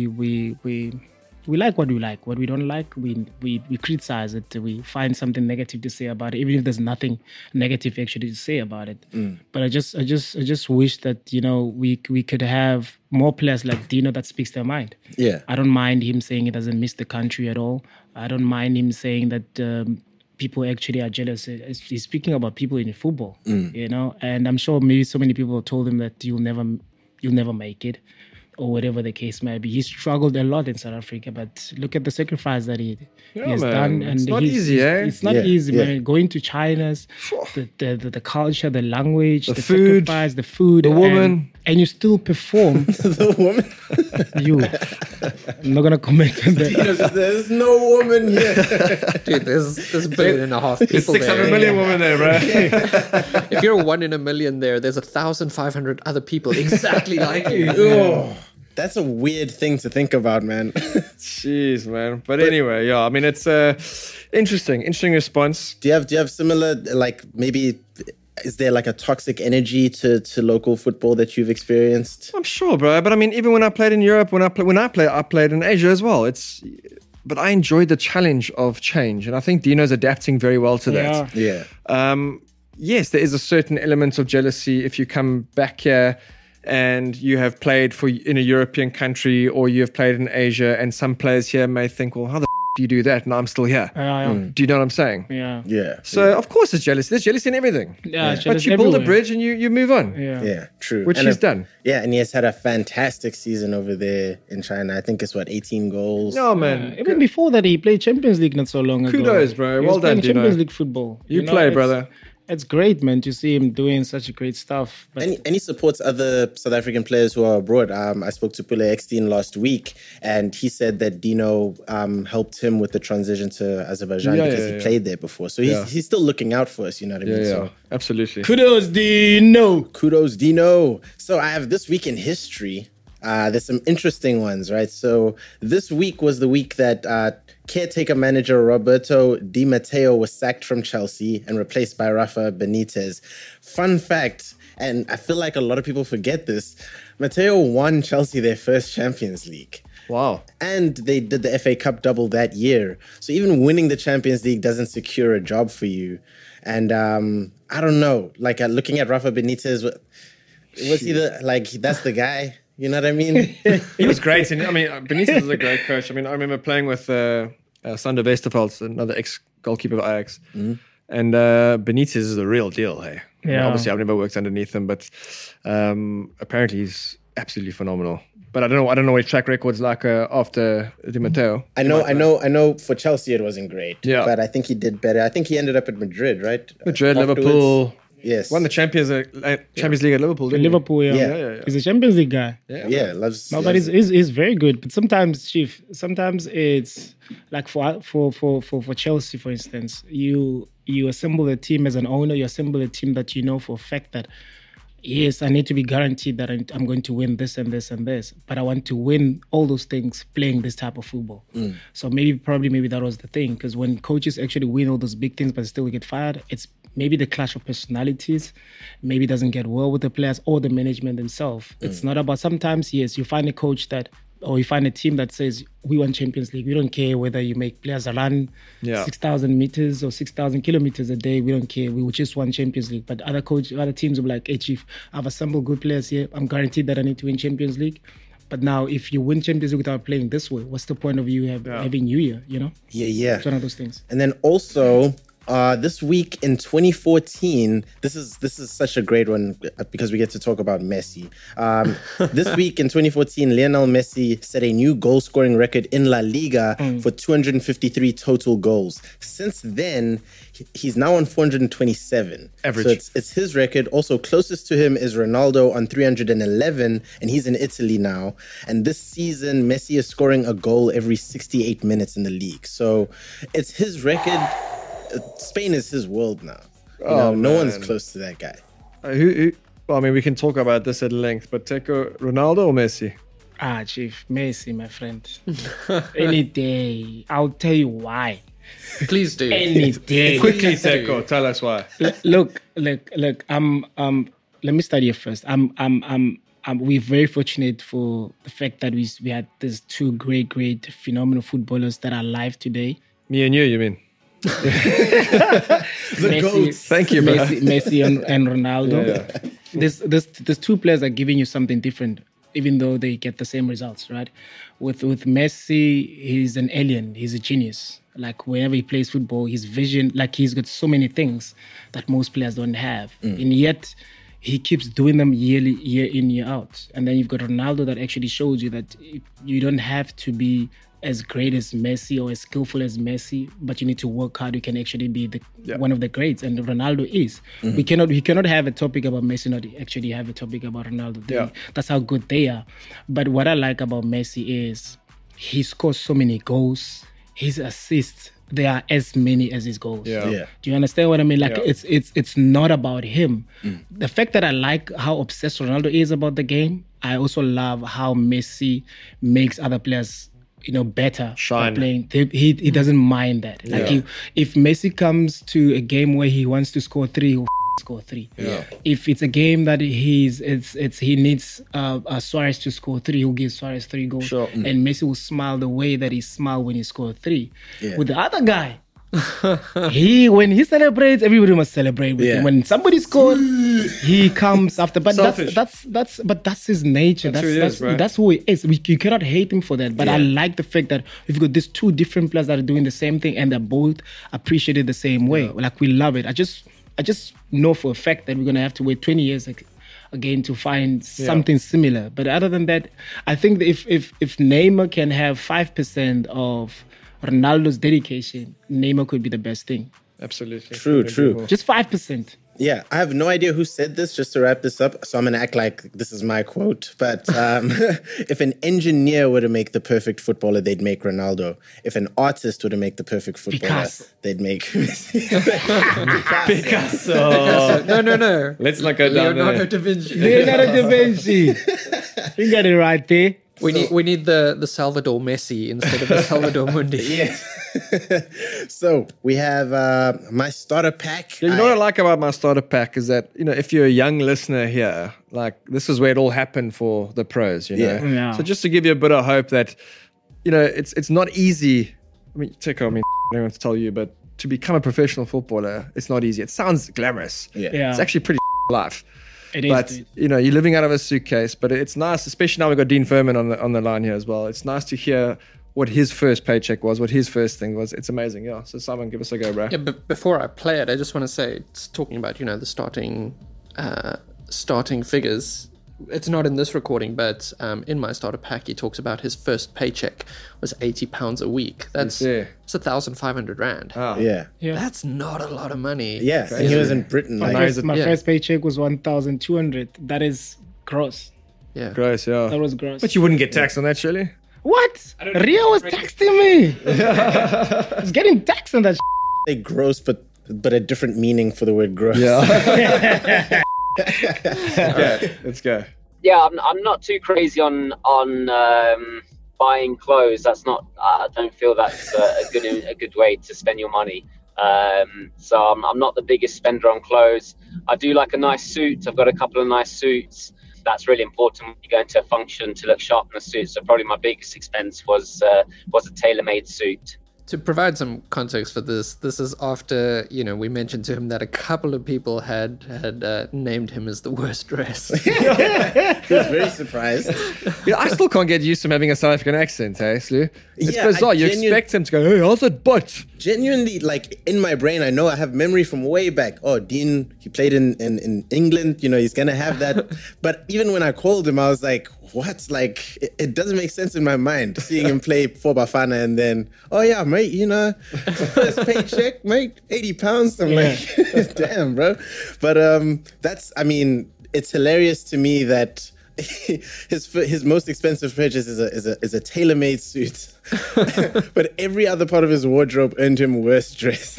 we like what we like. What we don't like, we criticize it. We find something negative to say about it, even if there's nothing negative actually to say about it. But I just wish that we could have more players like Dino that speaks their mind. Yeah, I don't mind him saying he doesn't miss the country at all. I don't mind him saying that people actually are jealous. He's speaking about people in football, And I'm sure maybe so many people told him that you'll never make it, or whatever the case may be. He struggled a lot in South Africa, but look at the sacrifice that he has done. And it's not easy, eh? It's not easy, man. Going to China's, the culture, the language, the food, sacrifice, the food, the woman. And you still perform. The woman? I'm not going to comment on that. There's no woman here. Dude, there's 1.5 billion people There's 600 there. million women there, bro. If you're 1 in a million there's 1,500 other people exactly like you. Oh, that's a weird thing to think about, man. Jeez, man. But anyway, yeah, I mean, it's interesting response. Do you have similar, like, maybe, is there like a toxic energy to local football that you've experienced? I'm sure, bro. But I mean, even when I played in Europe, I played in Asia as well. But I enjoyed the challenge of change, and I think Dino's adapting very well to that. Yeah. Yes, there is a certain element of jealousy if you come back here and you have played in a European country, or you have played in Asia, and some players here may think, well, how the do you do that and I'm still here? Do you know what I'm saying? Yeah. So of course it's jealousy. There's jealousy in everything. But you build a bridge and you move on. Yeah, true. Which he's done. Yeah, and he has had a fantastic season over there in China. I think it's 18 goals. No, man. Even before that, he played Champions League not so long ago. Kudos, bro. He Well was playing done, Dino. Champions League football. You play, brother. It's great, man, to see him doing such great stuff. But And he supports other South African players who are abroad. I spoke to Pule Eckstein last week, and he said that Dino helped him with the transition to Azerbaijan because he played there before. So he's still looking out for us, you know what I mean? So Absolutely. kudos, Dino. Kudos, Dino. So I have this week in history. There's some interesting ones, right? So this week was the week that caretaker manager Roberto Di Matteo was sacked from Chelsea and replaced by Rafa Benitez. Fun fact, and I feel like a lot of people forget this, Matteo won Chelsea their first Champions League. Wow. And they did the FA Cup double that year. So even winning the Champions League doesn't secure a job for you. And I don't know, like looking at Rafa Benitez, was he that's the guy? You know what I mean? He was great. And I mean, Benitez is a great coach. I mean, I remember playing with Sander Westerveld, another ex-goalkeeper of Ajax. And Benitez is the real deal, hey? I mean, obviously, I've never worked underneath him, but apparently he's absolutely phenomenal. But I don't know what his track record's like after Di Matteo. I know for Chelsea it wasn't great. Yeah. But I think he did better. I think he ended up at Madrid, right? Madrid, Afterwards. Liverpool. Yes. Won the Champions League at Liverpool, didn't Liverpool, he? yeah. Yeah. He's a Champions League guy. Yeah, loves. No, but he's very good. But sometimes, Chief, it's like for Chelsea, for instance, you assemble a team as an owner. You assemble a team that you know for a fact that, yes, I need to be guaranteed that I'm going to win this and this and this, but I want to win all those things playing this type of football. So maybe that was the thing, because when coaches actually win all those big things but still get fired, it's maybe the clash of personalities, maybe doesn't get well with the players or the management themselves. It's not about, sometimes, yes, you find a coach that, or you find a team that says, we want Champions League. We don't care whether you make players run 6,000 meters or 6,000 kilometers a day. We don't care. We just want Champions League. But other teams will be like, hey, Chief, I've assembled good players here. I'm guaranteed that I need to win Champions League. But now, if you win Champions League without playing this way, what's the point of you having New Year, you know? Yeah. It's one of those things. And then also, this week in 2014, this is such a great one because we get to talk about Messi. This week in 2014, Lionel Messi set a new goal-scoring record in La Liga for 253 total goals. Since then, he's now on 427. Average. So it's his record. Also, closest to him is Ronaldo on 311, and he's in Italy now. And this season, Messi is scoring a goal every 68 minutes in the league. So it's his record. Spain is his world now. No one's close to that guy. Well, I mean, we can talk about this at length, but Teko, Ronaldo or Messi? Chief, Messi, my friend. Any day. I'll tell you why. Please do. Any day. Quickly, Teko, tell us why. Look. Let me start here first. We're very fortunate for the fact that we had these two great, phenomenal footballers that are alive today. Me and you mean? Messi, thank you, man. Messi and Ronaldo. There's two players that are giving you something different, even though they get the same results, right? With Messi, he's an alien. He's a genius. Like whenever he plays football, his vision, like he's got so many things that most players don't have, and yet he keeps doing them year in, year out. And then you've got Ronaldo that actually shows you that you don't have to be as great as Messi or as skillful as Messi, but you need to work hard. You can actually be one of the greats, and Ronaldo is. We cannot have a topic about Messi, not actually have a topic about Ronaldo. That's how good they are. But what I like about Messi is he scores so many goals. His assists, they are as many as his goals. Do you understand what I mean? Like it's not about him. The fact that I like how obsessed Ronaldo is about the game, I also love how Messi makes other players better shine playing. He doesn't mind that. Like if Messi comes to a game where he wants to score 3, he'll score 3. If it's a game that he needs Suarez to score 3, he'll give Suarez 3 goals. And Messi will smile the way that he smiled when he scored 3. With the other guy, when he celebrates, everybody must celebrate with him. When somebody scores, he comes after. But that's his nature. That's who he is. You cannot hate him for that. But I like the fact that we've got these two different players that are doing the same thing and they're both appreciated the same way. Like we love it. I just know for a fact that we're gonna have to wait 20 years again to find something similar. But other than that, I think that if Neymar can have 5% of Ronaldo's dedication, Neymar could be the best thing. Absolutely. True. Just 5%. Yeah, I have no idea who said this, just to wrap this up, so I'm going to act like this is my quote. But if an engineer were to make the perfect footballer, they'd make Ronaldo. If an artist were to make the perfect footballer, they'd make Picasso. No. Let's not go down Leonardo there. da Vinci. Leonardo da Vinci. You got it right there. We need the Salvador Messi instead of the Salvador Mundi. Yeah. So we have my starter pack. You know what I like about my starter pack is that, if you're a young listener here, like this is where it all happened for the pros, Yeah. So just to give you a bit of hope that, it's not easy. I mean, Teko, I don't want to tell you, but to become a professional footballer, it's not easy. It sounds glamorous. Yeah. It's actually pretty life. It is. But, you're living out of a suitcase. But it's nice, especially now we've got Dean Furman on the line here as well. It's nice to hear what his first paycheck was, what his first thing was. It's amazing, yeah. So Simon, give us a go, bro. Yeah, but before I play it, I just want to say, it's talking about, the starting figures. it's not in this recording, but in my starter pack, he talks about his first paycheck was £80 a week. That's 1,500 rand. Oh. Yeah. That's not a lot of money. Yeah. And he was in Britain. My first paycheck was 1,200. That is gross. Yeah. Gross, yeah. That was gross. But you wouldn't get taxed on that, surely? What? Rio was texting me. I was getting taxed on that. Say gross, but a different meaning for the word gross. Yeah. Okay, let's go. Yeah, I'm not too crazy on buying clothes. That's not. I don't feel that's a good way to spend your money. So I'm not the biggest spender on clothes. I do like a nice suit. I've got a couple of nice suits. That's really important when you go into a function to look sharp in a suit. So probably my biggest expense was a tailor-made suit. To provide some context for this is after, we mentioned to him that a couple of people had named him as the worst dressed. He was very surprised. Yeah, I still can't get used to him having a South African accent, hey, Slew? It's Yeah, bizarre. You expect him to go, hey, how's it, but? Genuinely, like, in my brain, I know I have memory from way back. Oh, Dean, he played in England. He's going to have that. But even when I called him, I was like, what? Like, it doesn't make sense in my mind, seeing him play for Bafana and then, oh, yeah, mate, first paycheck, mate, £80. I'm like, damn, bro. But it's hilarious to me that his most expensive purchase is a tailor-made suit. But every other part of his wardrobe earned him worse dressed.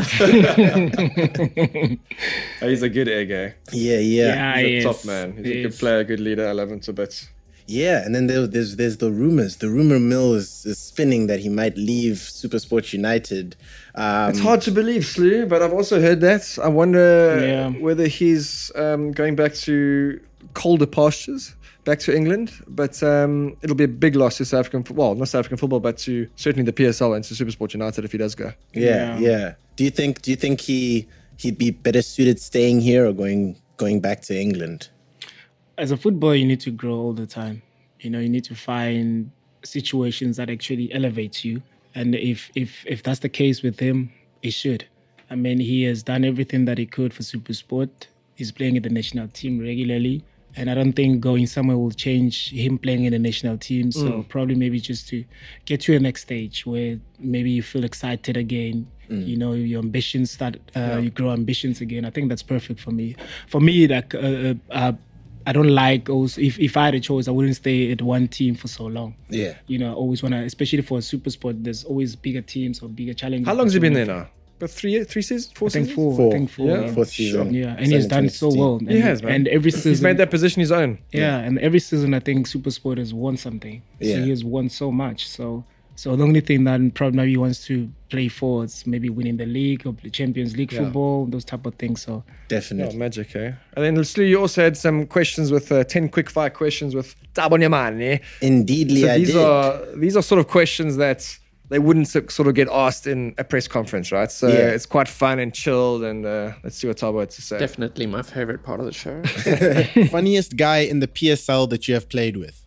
He's a good egg, eh? Yeah. He's a top man. He's a good player, a good leader. I love him to bits. Yeah, and then there's the rumors. The rumor mill is spinning that he might leave SuperSport United. It's hard to believe, Slew, but I've also heard that. I wonder whether he's going back to colder pastures, back to England. But it'll be a big loss to South African football. Well, not South African football, but to certainly the PSL and to SuperSport United if he does go. Yeah. Do you think he'd be better suited staying here or going back to England? As a footballer, you need to grow all the time. You need to find situations that actually elevate you. And if that's the case with him, it should. I mean, he has done everything that he could for SuperSport. He's playing in the national team regularly. And I don't think going somewhere will change him playing in the national team. So probably maybe just to get to a next stage where maybe you feel excited again. Your ambitions start, you grow ambitions again. I think that's perfect for me. For me, like, I don't like also, if I had a choice, I wouldn't stay at one team for so long. Yeah. I always want to, especially for a SuperSport, there's always bigger teams or bigger challenges. How long has he been there now? About 3 seasons? 4 seasons? I think four. Yeah. Fourth season. Yeah, and he's done so well. He has, man. And every season... He's made that position his own. Yeah, and every season I think SuperSport has won something. Yeah. So he has won so much. So the only thing that probably maybe he wants to play for is maybe winning the league or the Champions League football, those type of things. So definitely. Oh, magic, eh? And then Slew, you also had some questions with 10 quick fire questions with Thabo Nyamane. Indeedly, so these are sort of questions that they wouldn't sort of get asked in a press conference, right? So it's quite fun and chilled, and let's see what Thabo had to say. Definitely my favorite part of the show. Funniest guy in the PSL that you have played with?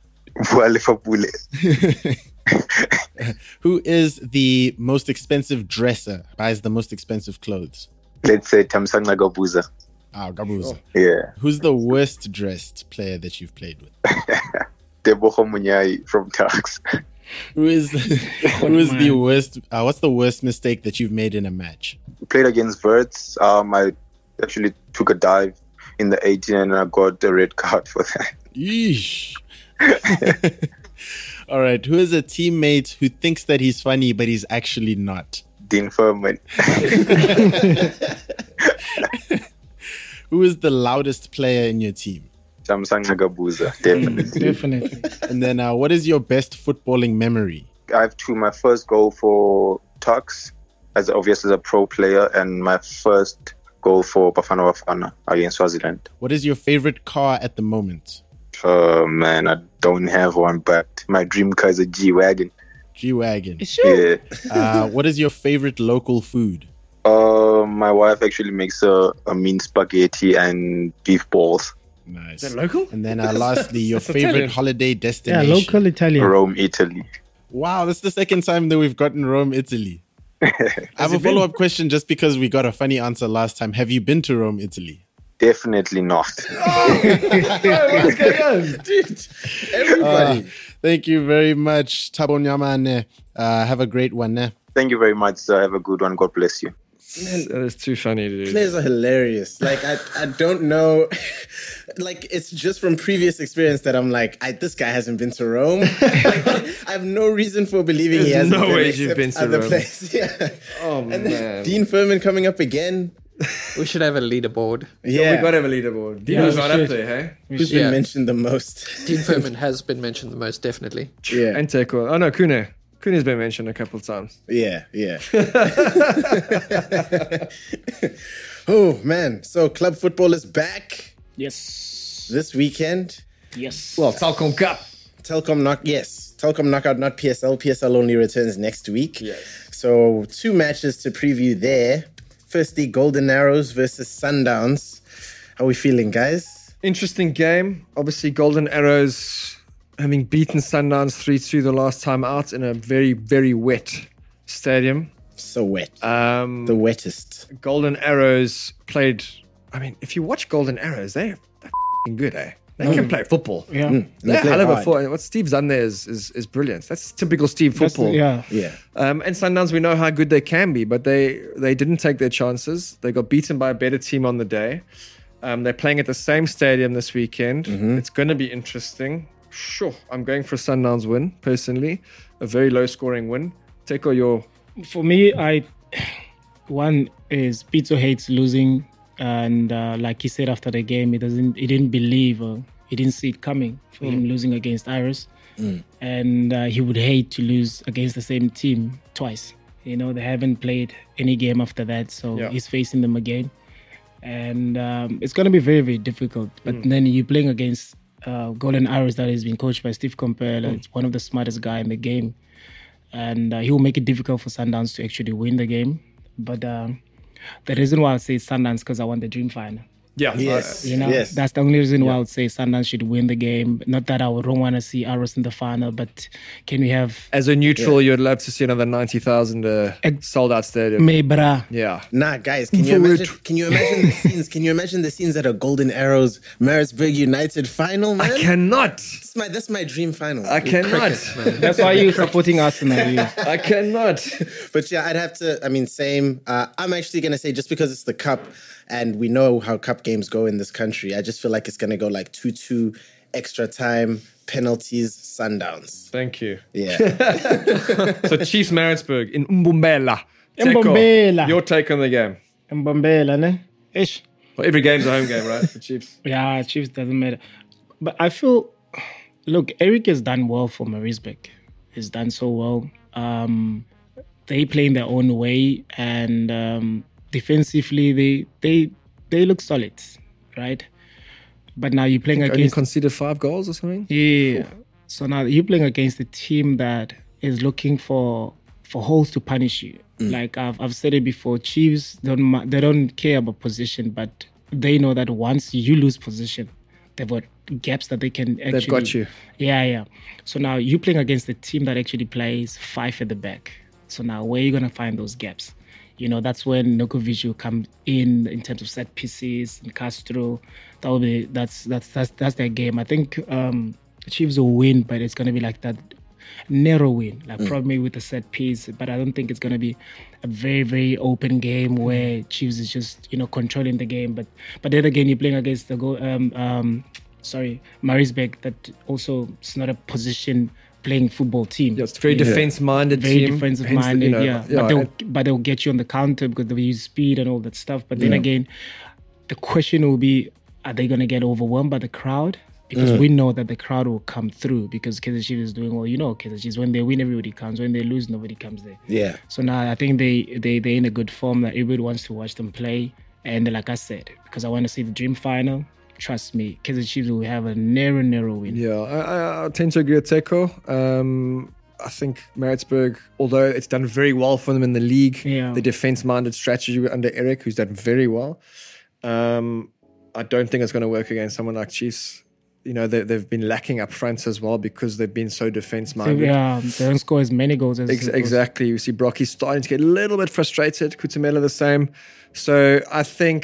Who is the most expensive dresser? Buys the most expensive clothes? Let's say Thamsanqa Gabuza. Gabuza. Yeah. Who's the worst dressed player that you've played with? Tebogo Munyai from Turks. Who is the worst? What's the worst mistake that you've made in a match? We played against Verts. I actually took a dive in the 18 and I got a red card for that. Yeesh. All right. Who is a teammate who thinks that he's funny but he's actually not? Dean Furman. Who is the loudest player in your team? Thamsanqa Gabuza, definitely. Definitely. And then what is your best footballing memory? I have two. My first goal for Tuks, as a pro player, and my first goal for Bafana against Swaziland. What is your favorite car at the moment? Man, I don't have one, but my dream car is a G-Wagon. G-Wagon. Sure. Yeah. What is your favorite local food? My wife actually makes a mean spaghetti and beef balls. Nice. Is that local? And then lastly, your favorite Italian. holiday destination? Yeah, local Italian. Rome, Italy. Wow, that's the second time that we've gotten Rome, Italy. I have a follow-up question just because we got a funny answer last time. Have you been to Rome, Italy? Definitely not. What's going on? Dude, everybody. Thank you very much, Thabo Nyamane. Have a great one. Thank you very much, sir. Have a good one. God bless you. Man, that is too funny, dude. Players are hilarious. Like, I don't know. Like, it's just from previous experience that I'm like, this guy hasn't been to Rome. Like, I have no reason for believing he hasn't no been, way you've been to other Rome. places. Yeah. Oh, And man. then Dean Furman coming up again. We should have a leaderboard. Yeah. We got to have a leaderboard. Dino's right up there, hey? Who's been mentioned the most? Dean Furman has been mentioned the most, definitely. Yeah. And Teko. Oh, no, Kune. Kune's been mentioned a couple of times. Yeah. Oh, man. So club football is back Yes. this weekend. Yes. Well, Telkom Cup. Telkom Knockout, not PSL. PSL only returns next week. Yes. So 2 matches to preview there. Firstly, Golden Arrows versus Sundowns. How are we feeling, guys? Interesting game. Obviously, Golden Arrows having beaten Sundowns 3-2 the last time out in a very, very wet stadium. So wet. The wettest. Golden Arrows played... I mean, if you watch Golden Arrows, they're f***ing good, eh? They can play football. Yeah. They're play hell of a hard. football. What Steve's done there is brilliant. That's typical Steve football. Yeah. Yeah. And Sundowns, we know how good they can be, but they didn't take their chances. They got beaten by a better team on the day. They're playing at the same stadium this weekend. It's going to be interesting. Sure, I'm going for a Sundowns win, personally. A very low-scoring win. Teko, your... For me, one is Pizzo hates losing, and like he said after the game, he didn't believe or he didn't see it coming for him losing against Iris, and he would hate to lose against the same team twice. You know, they haven't played any game after that, so he's facing them again, and it's going to be very, very difficult. But then you're playing against Golden Arrows that has been coached by Steve Compella. It's one of the smartest guy in the game. And he will make it difficult for Sundowns to actually win the game. But the reason why I say Sundowns because I want the dream final. Yeah. Yes. You know, that's the only reason why I would say Sundowns should win the game. Not that I don't want to see Arrows in the final, but can we have... As a neutral, you'd love to see another 90,000 sold-out stadium. Me, brah. Yeah. Nah, guys, can you imagine the scenes? Can you imagine the scenes at a Golden Arrows Maritzburg United final, man? I cannot. That's my dream final. I cannot. That's why you're supporting Arsenal. I cannot. But yeah, I'd have to, same. I'm actually going to say just because it's the Cup and we know how Cup games go in this country, I just feel like it's going to go like 2-2, extra time, penalties, Sundowns. Thank you. Yeah. So Chiefs Maritzburg in Mbombela. Mbombela. Your take on the game? Mbombela, ne? Ish. Well, every game's a home game, right, for Chiefs? Yeah, Chiefs doesn't matter. But I feel, look, Eric has done well for Maritzburg. He's done so well. They play in their own way, and defensively, they look solid, right? But now you're playing Only against... conceded 5 goals or something? Yeah. So now you're playing against a team that is looking for holes to punish you. Like I've said it before, Chiefs they don't care about position, but they know that once you lose position, they've got gaps that they can actually... They've got you. Yeah. So now you're playing against a team that actually plays 5 at the back. So now where are you going to find those gaps? You know, that's when Nokovic will come in terms of set pieces and Castro. That's their game. I think the Chiefs will win, but it's going to be like that narrow win, like probably with a set piece. But I don't think it's going to be a very, very open game where Chiefs is just, controlling the game. But then again, you're playing against the Maritzburg, that also is not a position playing football team. Yeah, it's a very defense-minded team. Very defensive-minded, But they'll get you on the counter because they use speed and all that stuff. But then again, the question will be, are they going to get overwhelmed by the crowd? Because we know that the crowd will come through because Kaizer Chiefs is doing well. You know, Kaizer Chiefs, when they win, everybody comes. When they lose, nobody comes there. Yeah. So now I think they're in a good form that everybody wants to watch them play. And like I said, because I want to see the dream final, trust me, Kaizer Chiefs will have a narrow win. Yeah, I tend to agree with Teko. I think Maritzburg, although it's done very well for them in the league, the defense-minded strategy under Eric, who's done very well, I don't think it's going to work against someone like Chiefs. You know, they've been lacking up front as well because they've been so defense-minded. They don't score as many goals as... Exactly. You see Brocky starting to get a little bit frustrated. Kutumela the same. So I think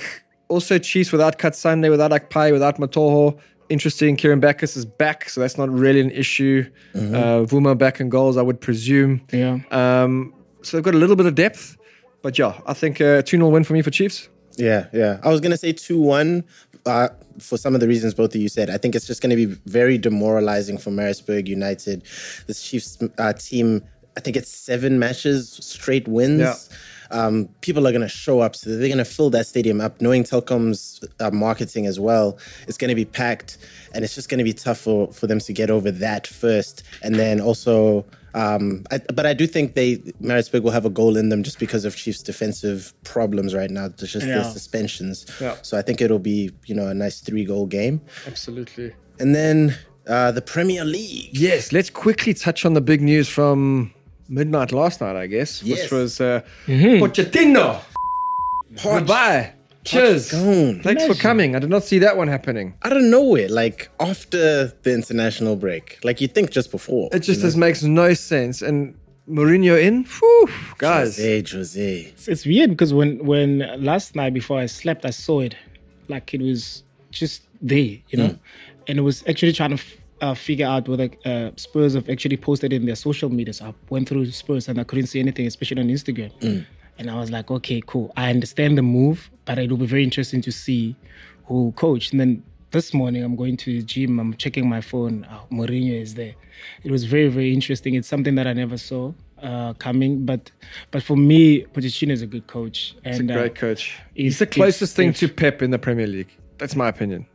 Also, Chiefs without Katsande, without Akpai, without Matoho. Interesting. Kieran Backus is back, so that's not really an issue. Vuma back in goals, I would presume. Yeah. So they've got a little bit of depth. But yeah, I think a 2-0 win for me for Chiefs. Yeah. I was going to say 2-1 for some of the reasons both of you said. I think it's just going to be very demoralizing for Maritzburg United. This Chiefs team, I think it's 7 matches, straight wins. Yeah. People are going to show up, so they're going to fill that stadium up. Knowing Telkom's marketing as well, it's going to be packed, and it's just going to be tough for them to get over that first. And then also, but I do think Maritzburg will have a goal in them just because of Chiefs' defensive problems right now, just the suspensions. Yeah. So I think it'll be, a nice 3-goal game. Absolutely. And then the Premier League. Yes, let's quickly touch on the big news from midnight last night, I guess, which was Pochettino. Goodbye. Cheers. Thanks for coming. I did not see that one happening. Out of nowhere, like after the international break. Like you'd think just before. It just makes no sense. And Mourinho in? Whew, guys. Jose. It's weird because when last night before I slept, I saw it. Like it was just there, And it was actually trying to figure out whether Spurs have actually posted in their social media. So I went through Spurs and I couldn't see anything, especially on Instagram. And I was like, okay, cool. I understand the move, but it will be very interesting to see who coached. And then this morning, I'm going to the gym. I'm checking my phone. Mourinho is there. It was very, very interesting. It's something that I never saw coming. But for me, Pochettino is a good coach. He's a great coach. He's the closest thing to Pep in the Premier League. That's my opinion.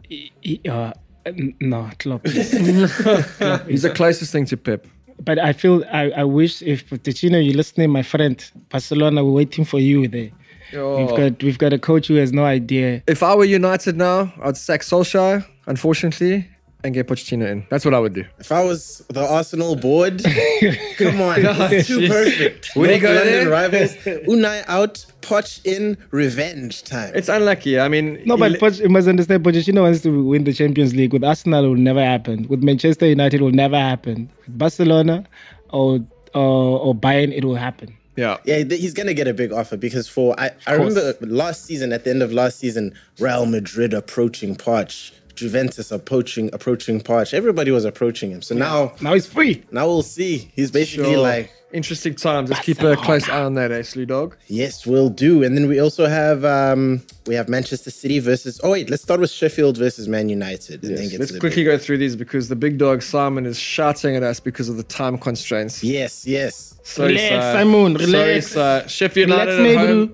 No, Klopp. He's the closest thing to Pep. But I feel I wish if Pochettino, you're listening, my friend, Barcelona, we're waiting for you there. We've got a coach who has no idea. If I were United now, I'd sack Solskjaer, unfortunately, and get Pochettino in. That's what I would do. If I was the Arsenal board, come on, it's too perfect. Would he go London there? Rivals, Unai out, Poch in, revenge time. It's unlucky. I mean, No, but you must understand, Pochettino wants to win the Champions League. With Arsenal, it will never happen. With Manchester United, it will never happen. With Barcelona or Bayern, it will happen. Yeah, he's going to get a big offer because I remember last season, at the end of last season, Real Madrid approaching Poch, Juventus approaching Poch. Everybody was approaching him. So now he's free. Now we'll see. He's basically like... Interesting times. Let's keep a close eye on that, Slew Dog. Yes, we'll do. And then we also have Manchester City versus... Oh, wait, let's start with Sheffield versus Man United. And then get let's to the quickly go through these because the big dog Simon is shouting at us because of the time constraints. Yes. Sorry, relax, Simon. Relax. Sorry, Sheffield United at home.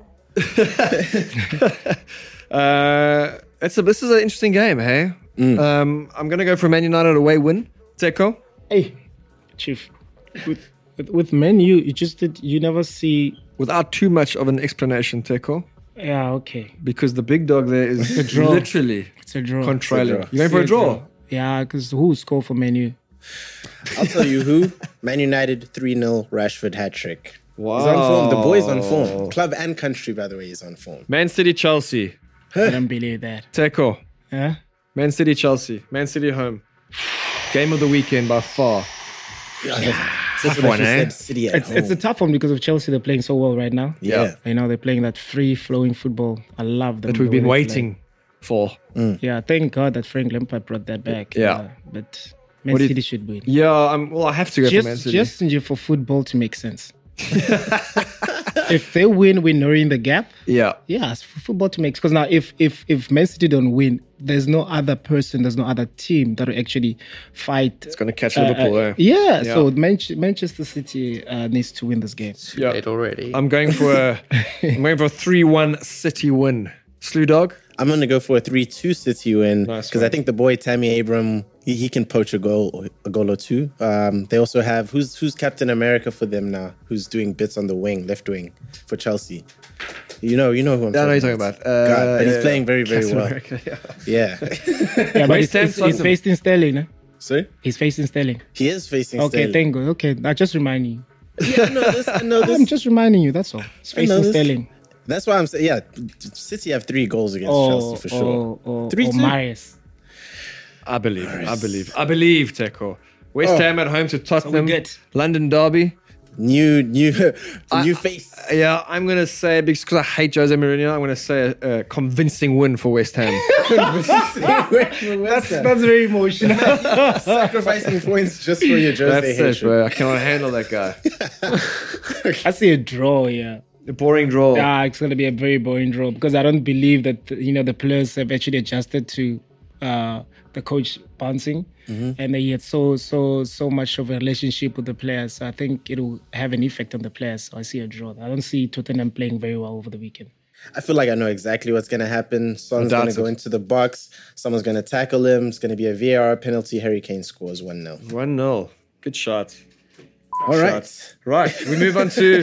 This is an interesting game, hey? I'm going to go for a Man United away win. Teko? Hey, Chief. With Man U, you never see... Without too much of an explanation, Teko. Yeah, okay. Because the big dog there is literally controlling. You going for a draw? Yeah, because who scored for Man U? I'll tell you who. Man United 3-0 Rashford hat-trick. Wow. He's on form. The boy's on form. Club and country, by the way, is on form. Man City, Chelsea. I don't believe that. Teko. Yeah? Man City, Chelsea. Man City home. Game of the weekend by far. Tough one, eh? City at home. It's a tough one because of Chelsea. They're playing so well right now. Yeah. They're playing that free-flowing football. I love them. That we've been waiting for. Yeah, thank God that Frank Lampard brought that back. Yeah. But Man City should win. Yeah, I have to go for Man City. Just for football to make sense. If they win, we're narrowing the gap. Yeah, it's for football to make sense. Because now, if Man City don't win, there's no other person, there's no other team that will actually fight. It's going to catch Liverpool. Yeah, so Manchester City needs to win this game. Too late already. I'm going for a 3-1 City win. Slew Dog? I'm going to go for a 3-2 City win because I think the boy Tammy Abraham, he can poach a goal or two. They also have who's Captain America for them now, who's doing bits on the wing, left wing for Chelsea. You know who I'm talking about. But he's playing very, very well. America, yeah. But he's facing Sterling, no? Sorry? He's facing Sterling. He is facing Sterling. Okay, thank God. Okay, I just reminding you. Yeah, I know this. I'm just reminding you, that's all. He's facing Sterling. That's why I'm saying, City have 3 goals against Chelsea for sure. 3-2. Marius. I believe, Teko. West Ham at home to Tottenham. London derby. new face. Yeah, I'm going to say, because I hate Jose Mourinho, I'm going to say a convincing win for West Ham. That's very emotional. Sacrificing points just for your Jose That's hatred. it, bro. I cannot handle that guy. I see a draw, yeah. A boring draw. Yeah, it's going to be a very boring draw because I don't believe that, the players have actually adjusted to the coach bouncing. And they had so much of a relationship with the players. So I think it'll have an effect on the players. So I see a draw. I don't see Tottenham playing very well over the weekend. I feel like I know exactly what's going to happen. Son's going to go into the box. Someone's going to tackle him. It's going to be a VAR penalty. Harry Kane scores 1-0. 1-0. Good shot. All right. Right. We move on to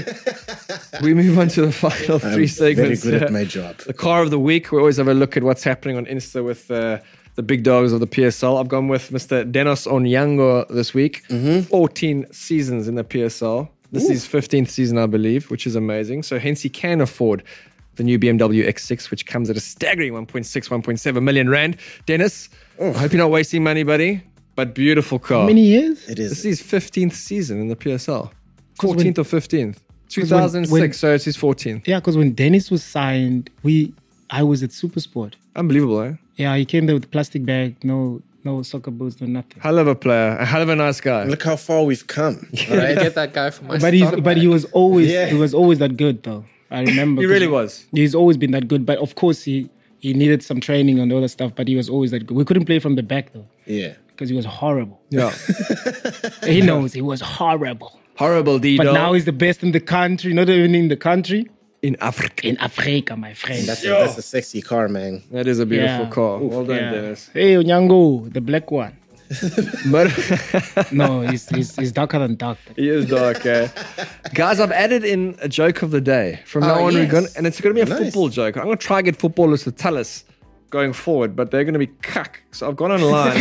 the final three segments. Very good at my job. The car of the week. We always have a look at what's happening on Insta with the big dogs of the PSL. I've gone with Mr. Denos Onyango this week. 14 seasons in the PSL. This is his 15th season, I believe, which is amazing. So hence he can afford the new BMW X6, which comes at a staggering 1.7 million rand. Dennis, I hope you're not wasting money, buddy, but beautiful car. How many years? It is. This is his 15th season in the PSL. 14th or 15th. 2006, so it's his 14th. Yeah, because when Dennis was signed, I was at Supersport. Unbelievable, eh? Yeah, he came there with a plastic bag, no soccer boots, no nothing. Hell of a player, a hell of a nice guy. Look how far we've come. All right, get that guy from my But he was always that good though. I remember. He really was. He's always been that good, but of course he needed some training and all that stuff, but he was always that good. We couldn't play from the back though. Yeah. Because he was horrible. Yeah. He knows he was horrible. Horrible, Dido. But now he's the best in the country, not even in the country. In Africa. In Africa, my friend. That's a sexy car, man. That is a beautiful car. Well done, Dennis. Hey, Onyango, the black one. But no, he's darker than dark. He is dark, eh? Guys, I've added in a joke of the day. From now on, and it's going to be a football joke. I'm going to try to get footballers to tell us going forward, but they're going to be cuck. So I've gone online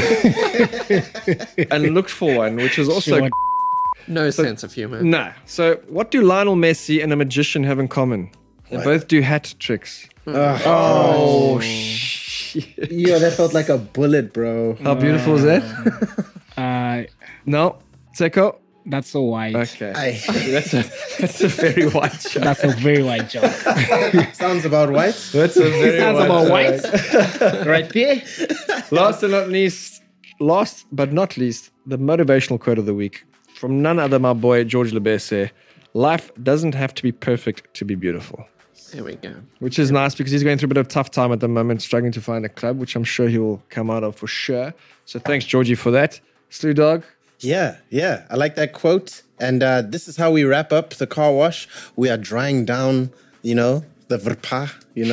and looked for one, which is also... No sense of humor. No. So what do Lionel Messi and a magician have in common? They both do hat tricks. Oh, shit. Yeah, that felt like a bullet, bro. How beautiful is that? No. Seko? That's so white. Okay. That's a very white joke. That's a very white joke. Sounds about white. That's a very Sounds about white. Right there. Last but not least, the motivational quote of the week. From none other, my boy, George Lebese. Life doesn't have to be perfect to be beautiful. There we go. Which is nice because he's going through a bit of tough time at the moment, struggling to find a club, which I'm sure he will come out of for sure. So thanks, Georgie, for that. Slew Dog? Yeah. I like that quote. And this is how we wrap up the car wash. We are drying down, the vrpa,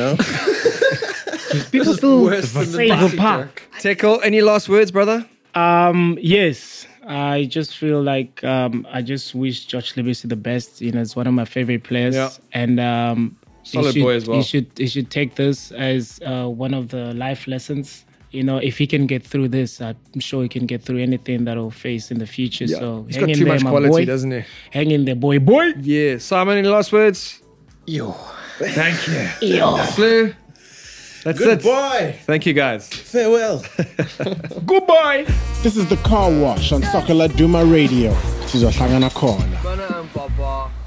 People still say vrpa. Teko, any last words, brother? Yes. I just feel like I just wish George Lebese the best. It's one of my favorite players, and solid boy as well. He should take this as one of the life lessons. If he can get through this, I'm sure he can get through anything that he'll face in the future. Yeah. So he's got too much quality, doesn't he? Hang in there, boy. Yeah. Simon, any last words? Yo. Thank you. Yo. Slew. That's it. Goodbye. Thank you, guys. Farewell. Goodbye. This is the Car Wash on Soccer Laduma Radio. This is Ohlangana Corner.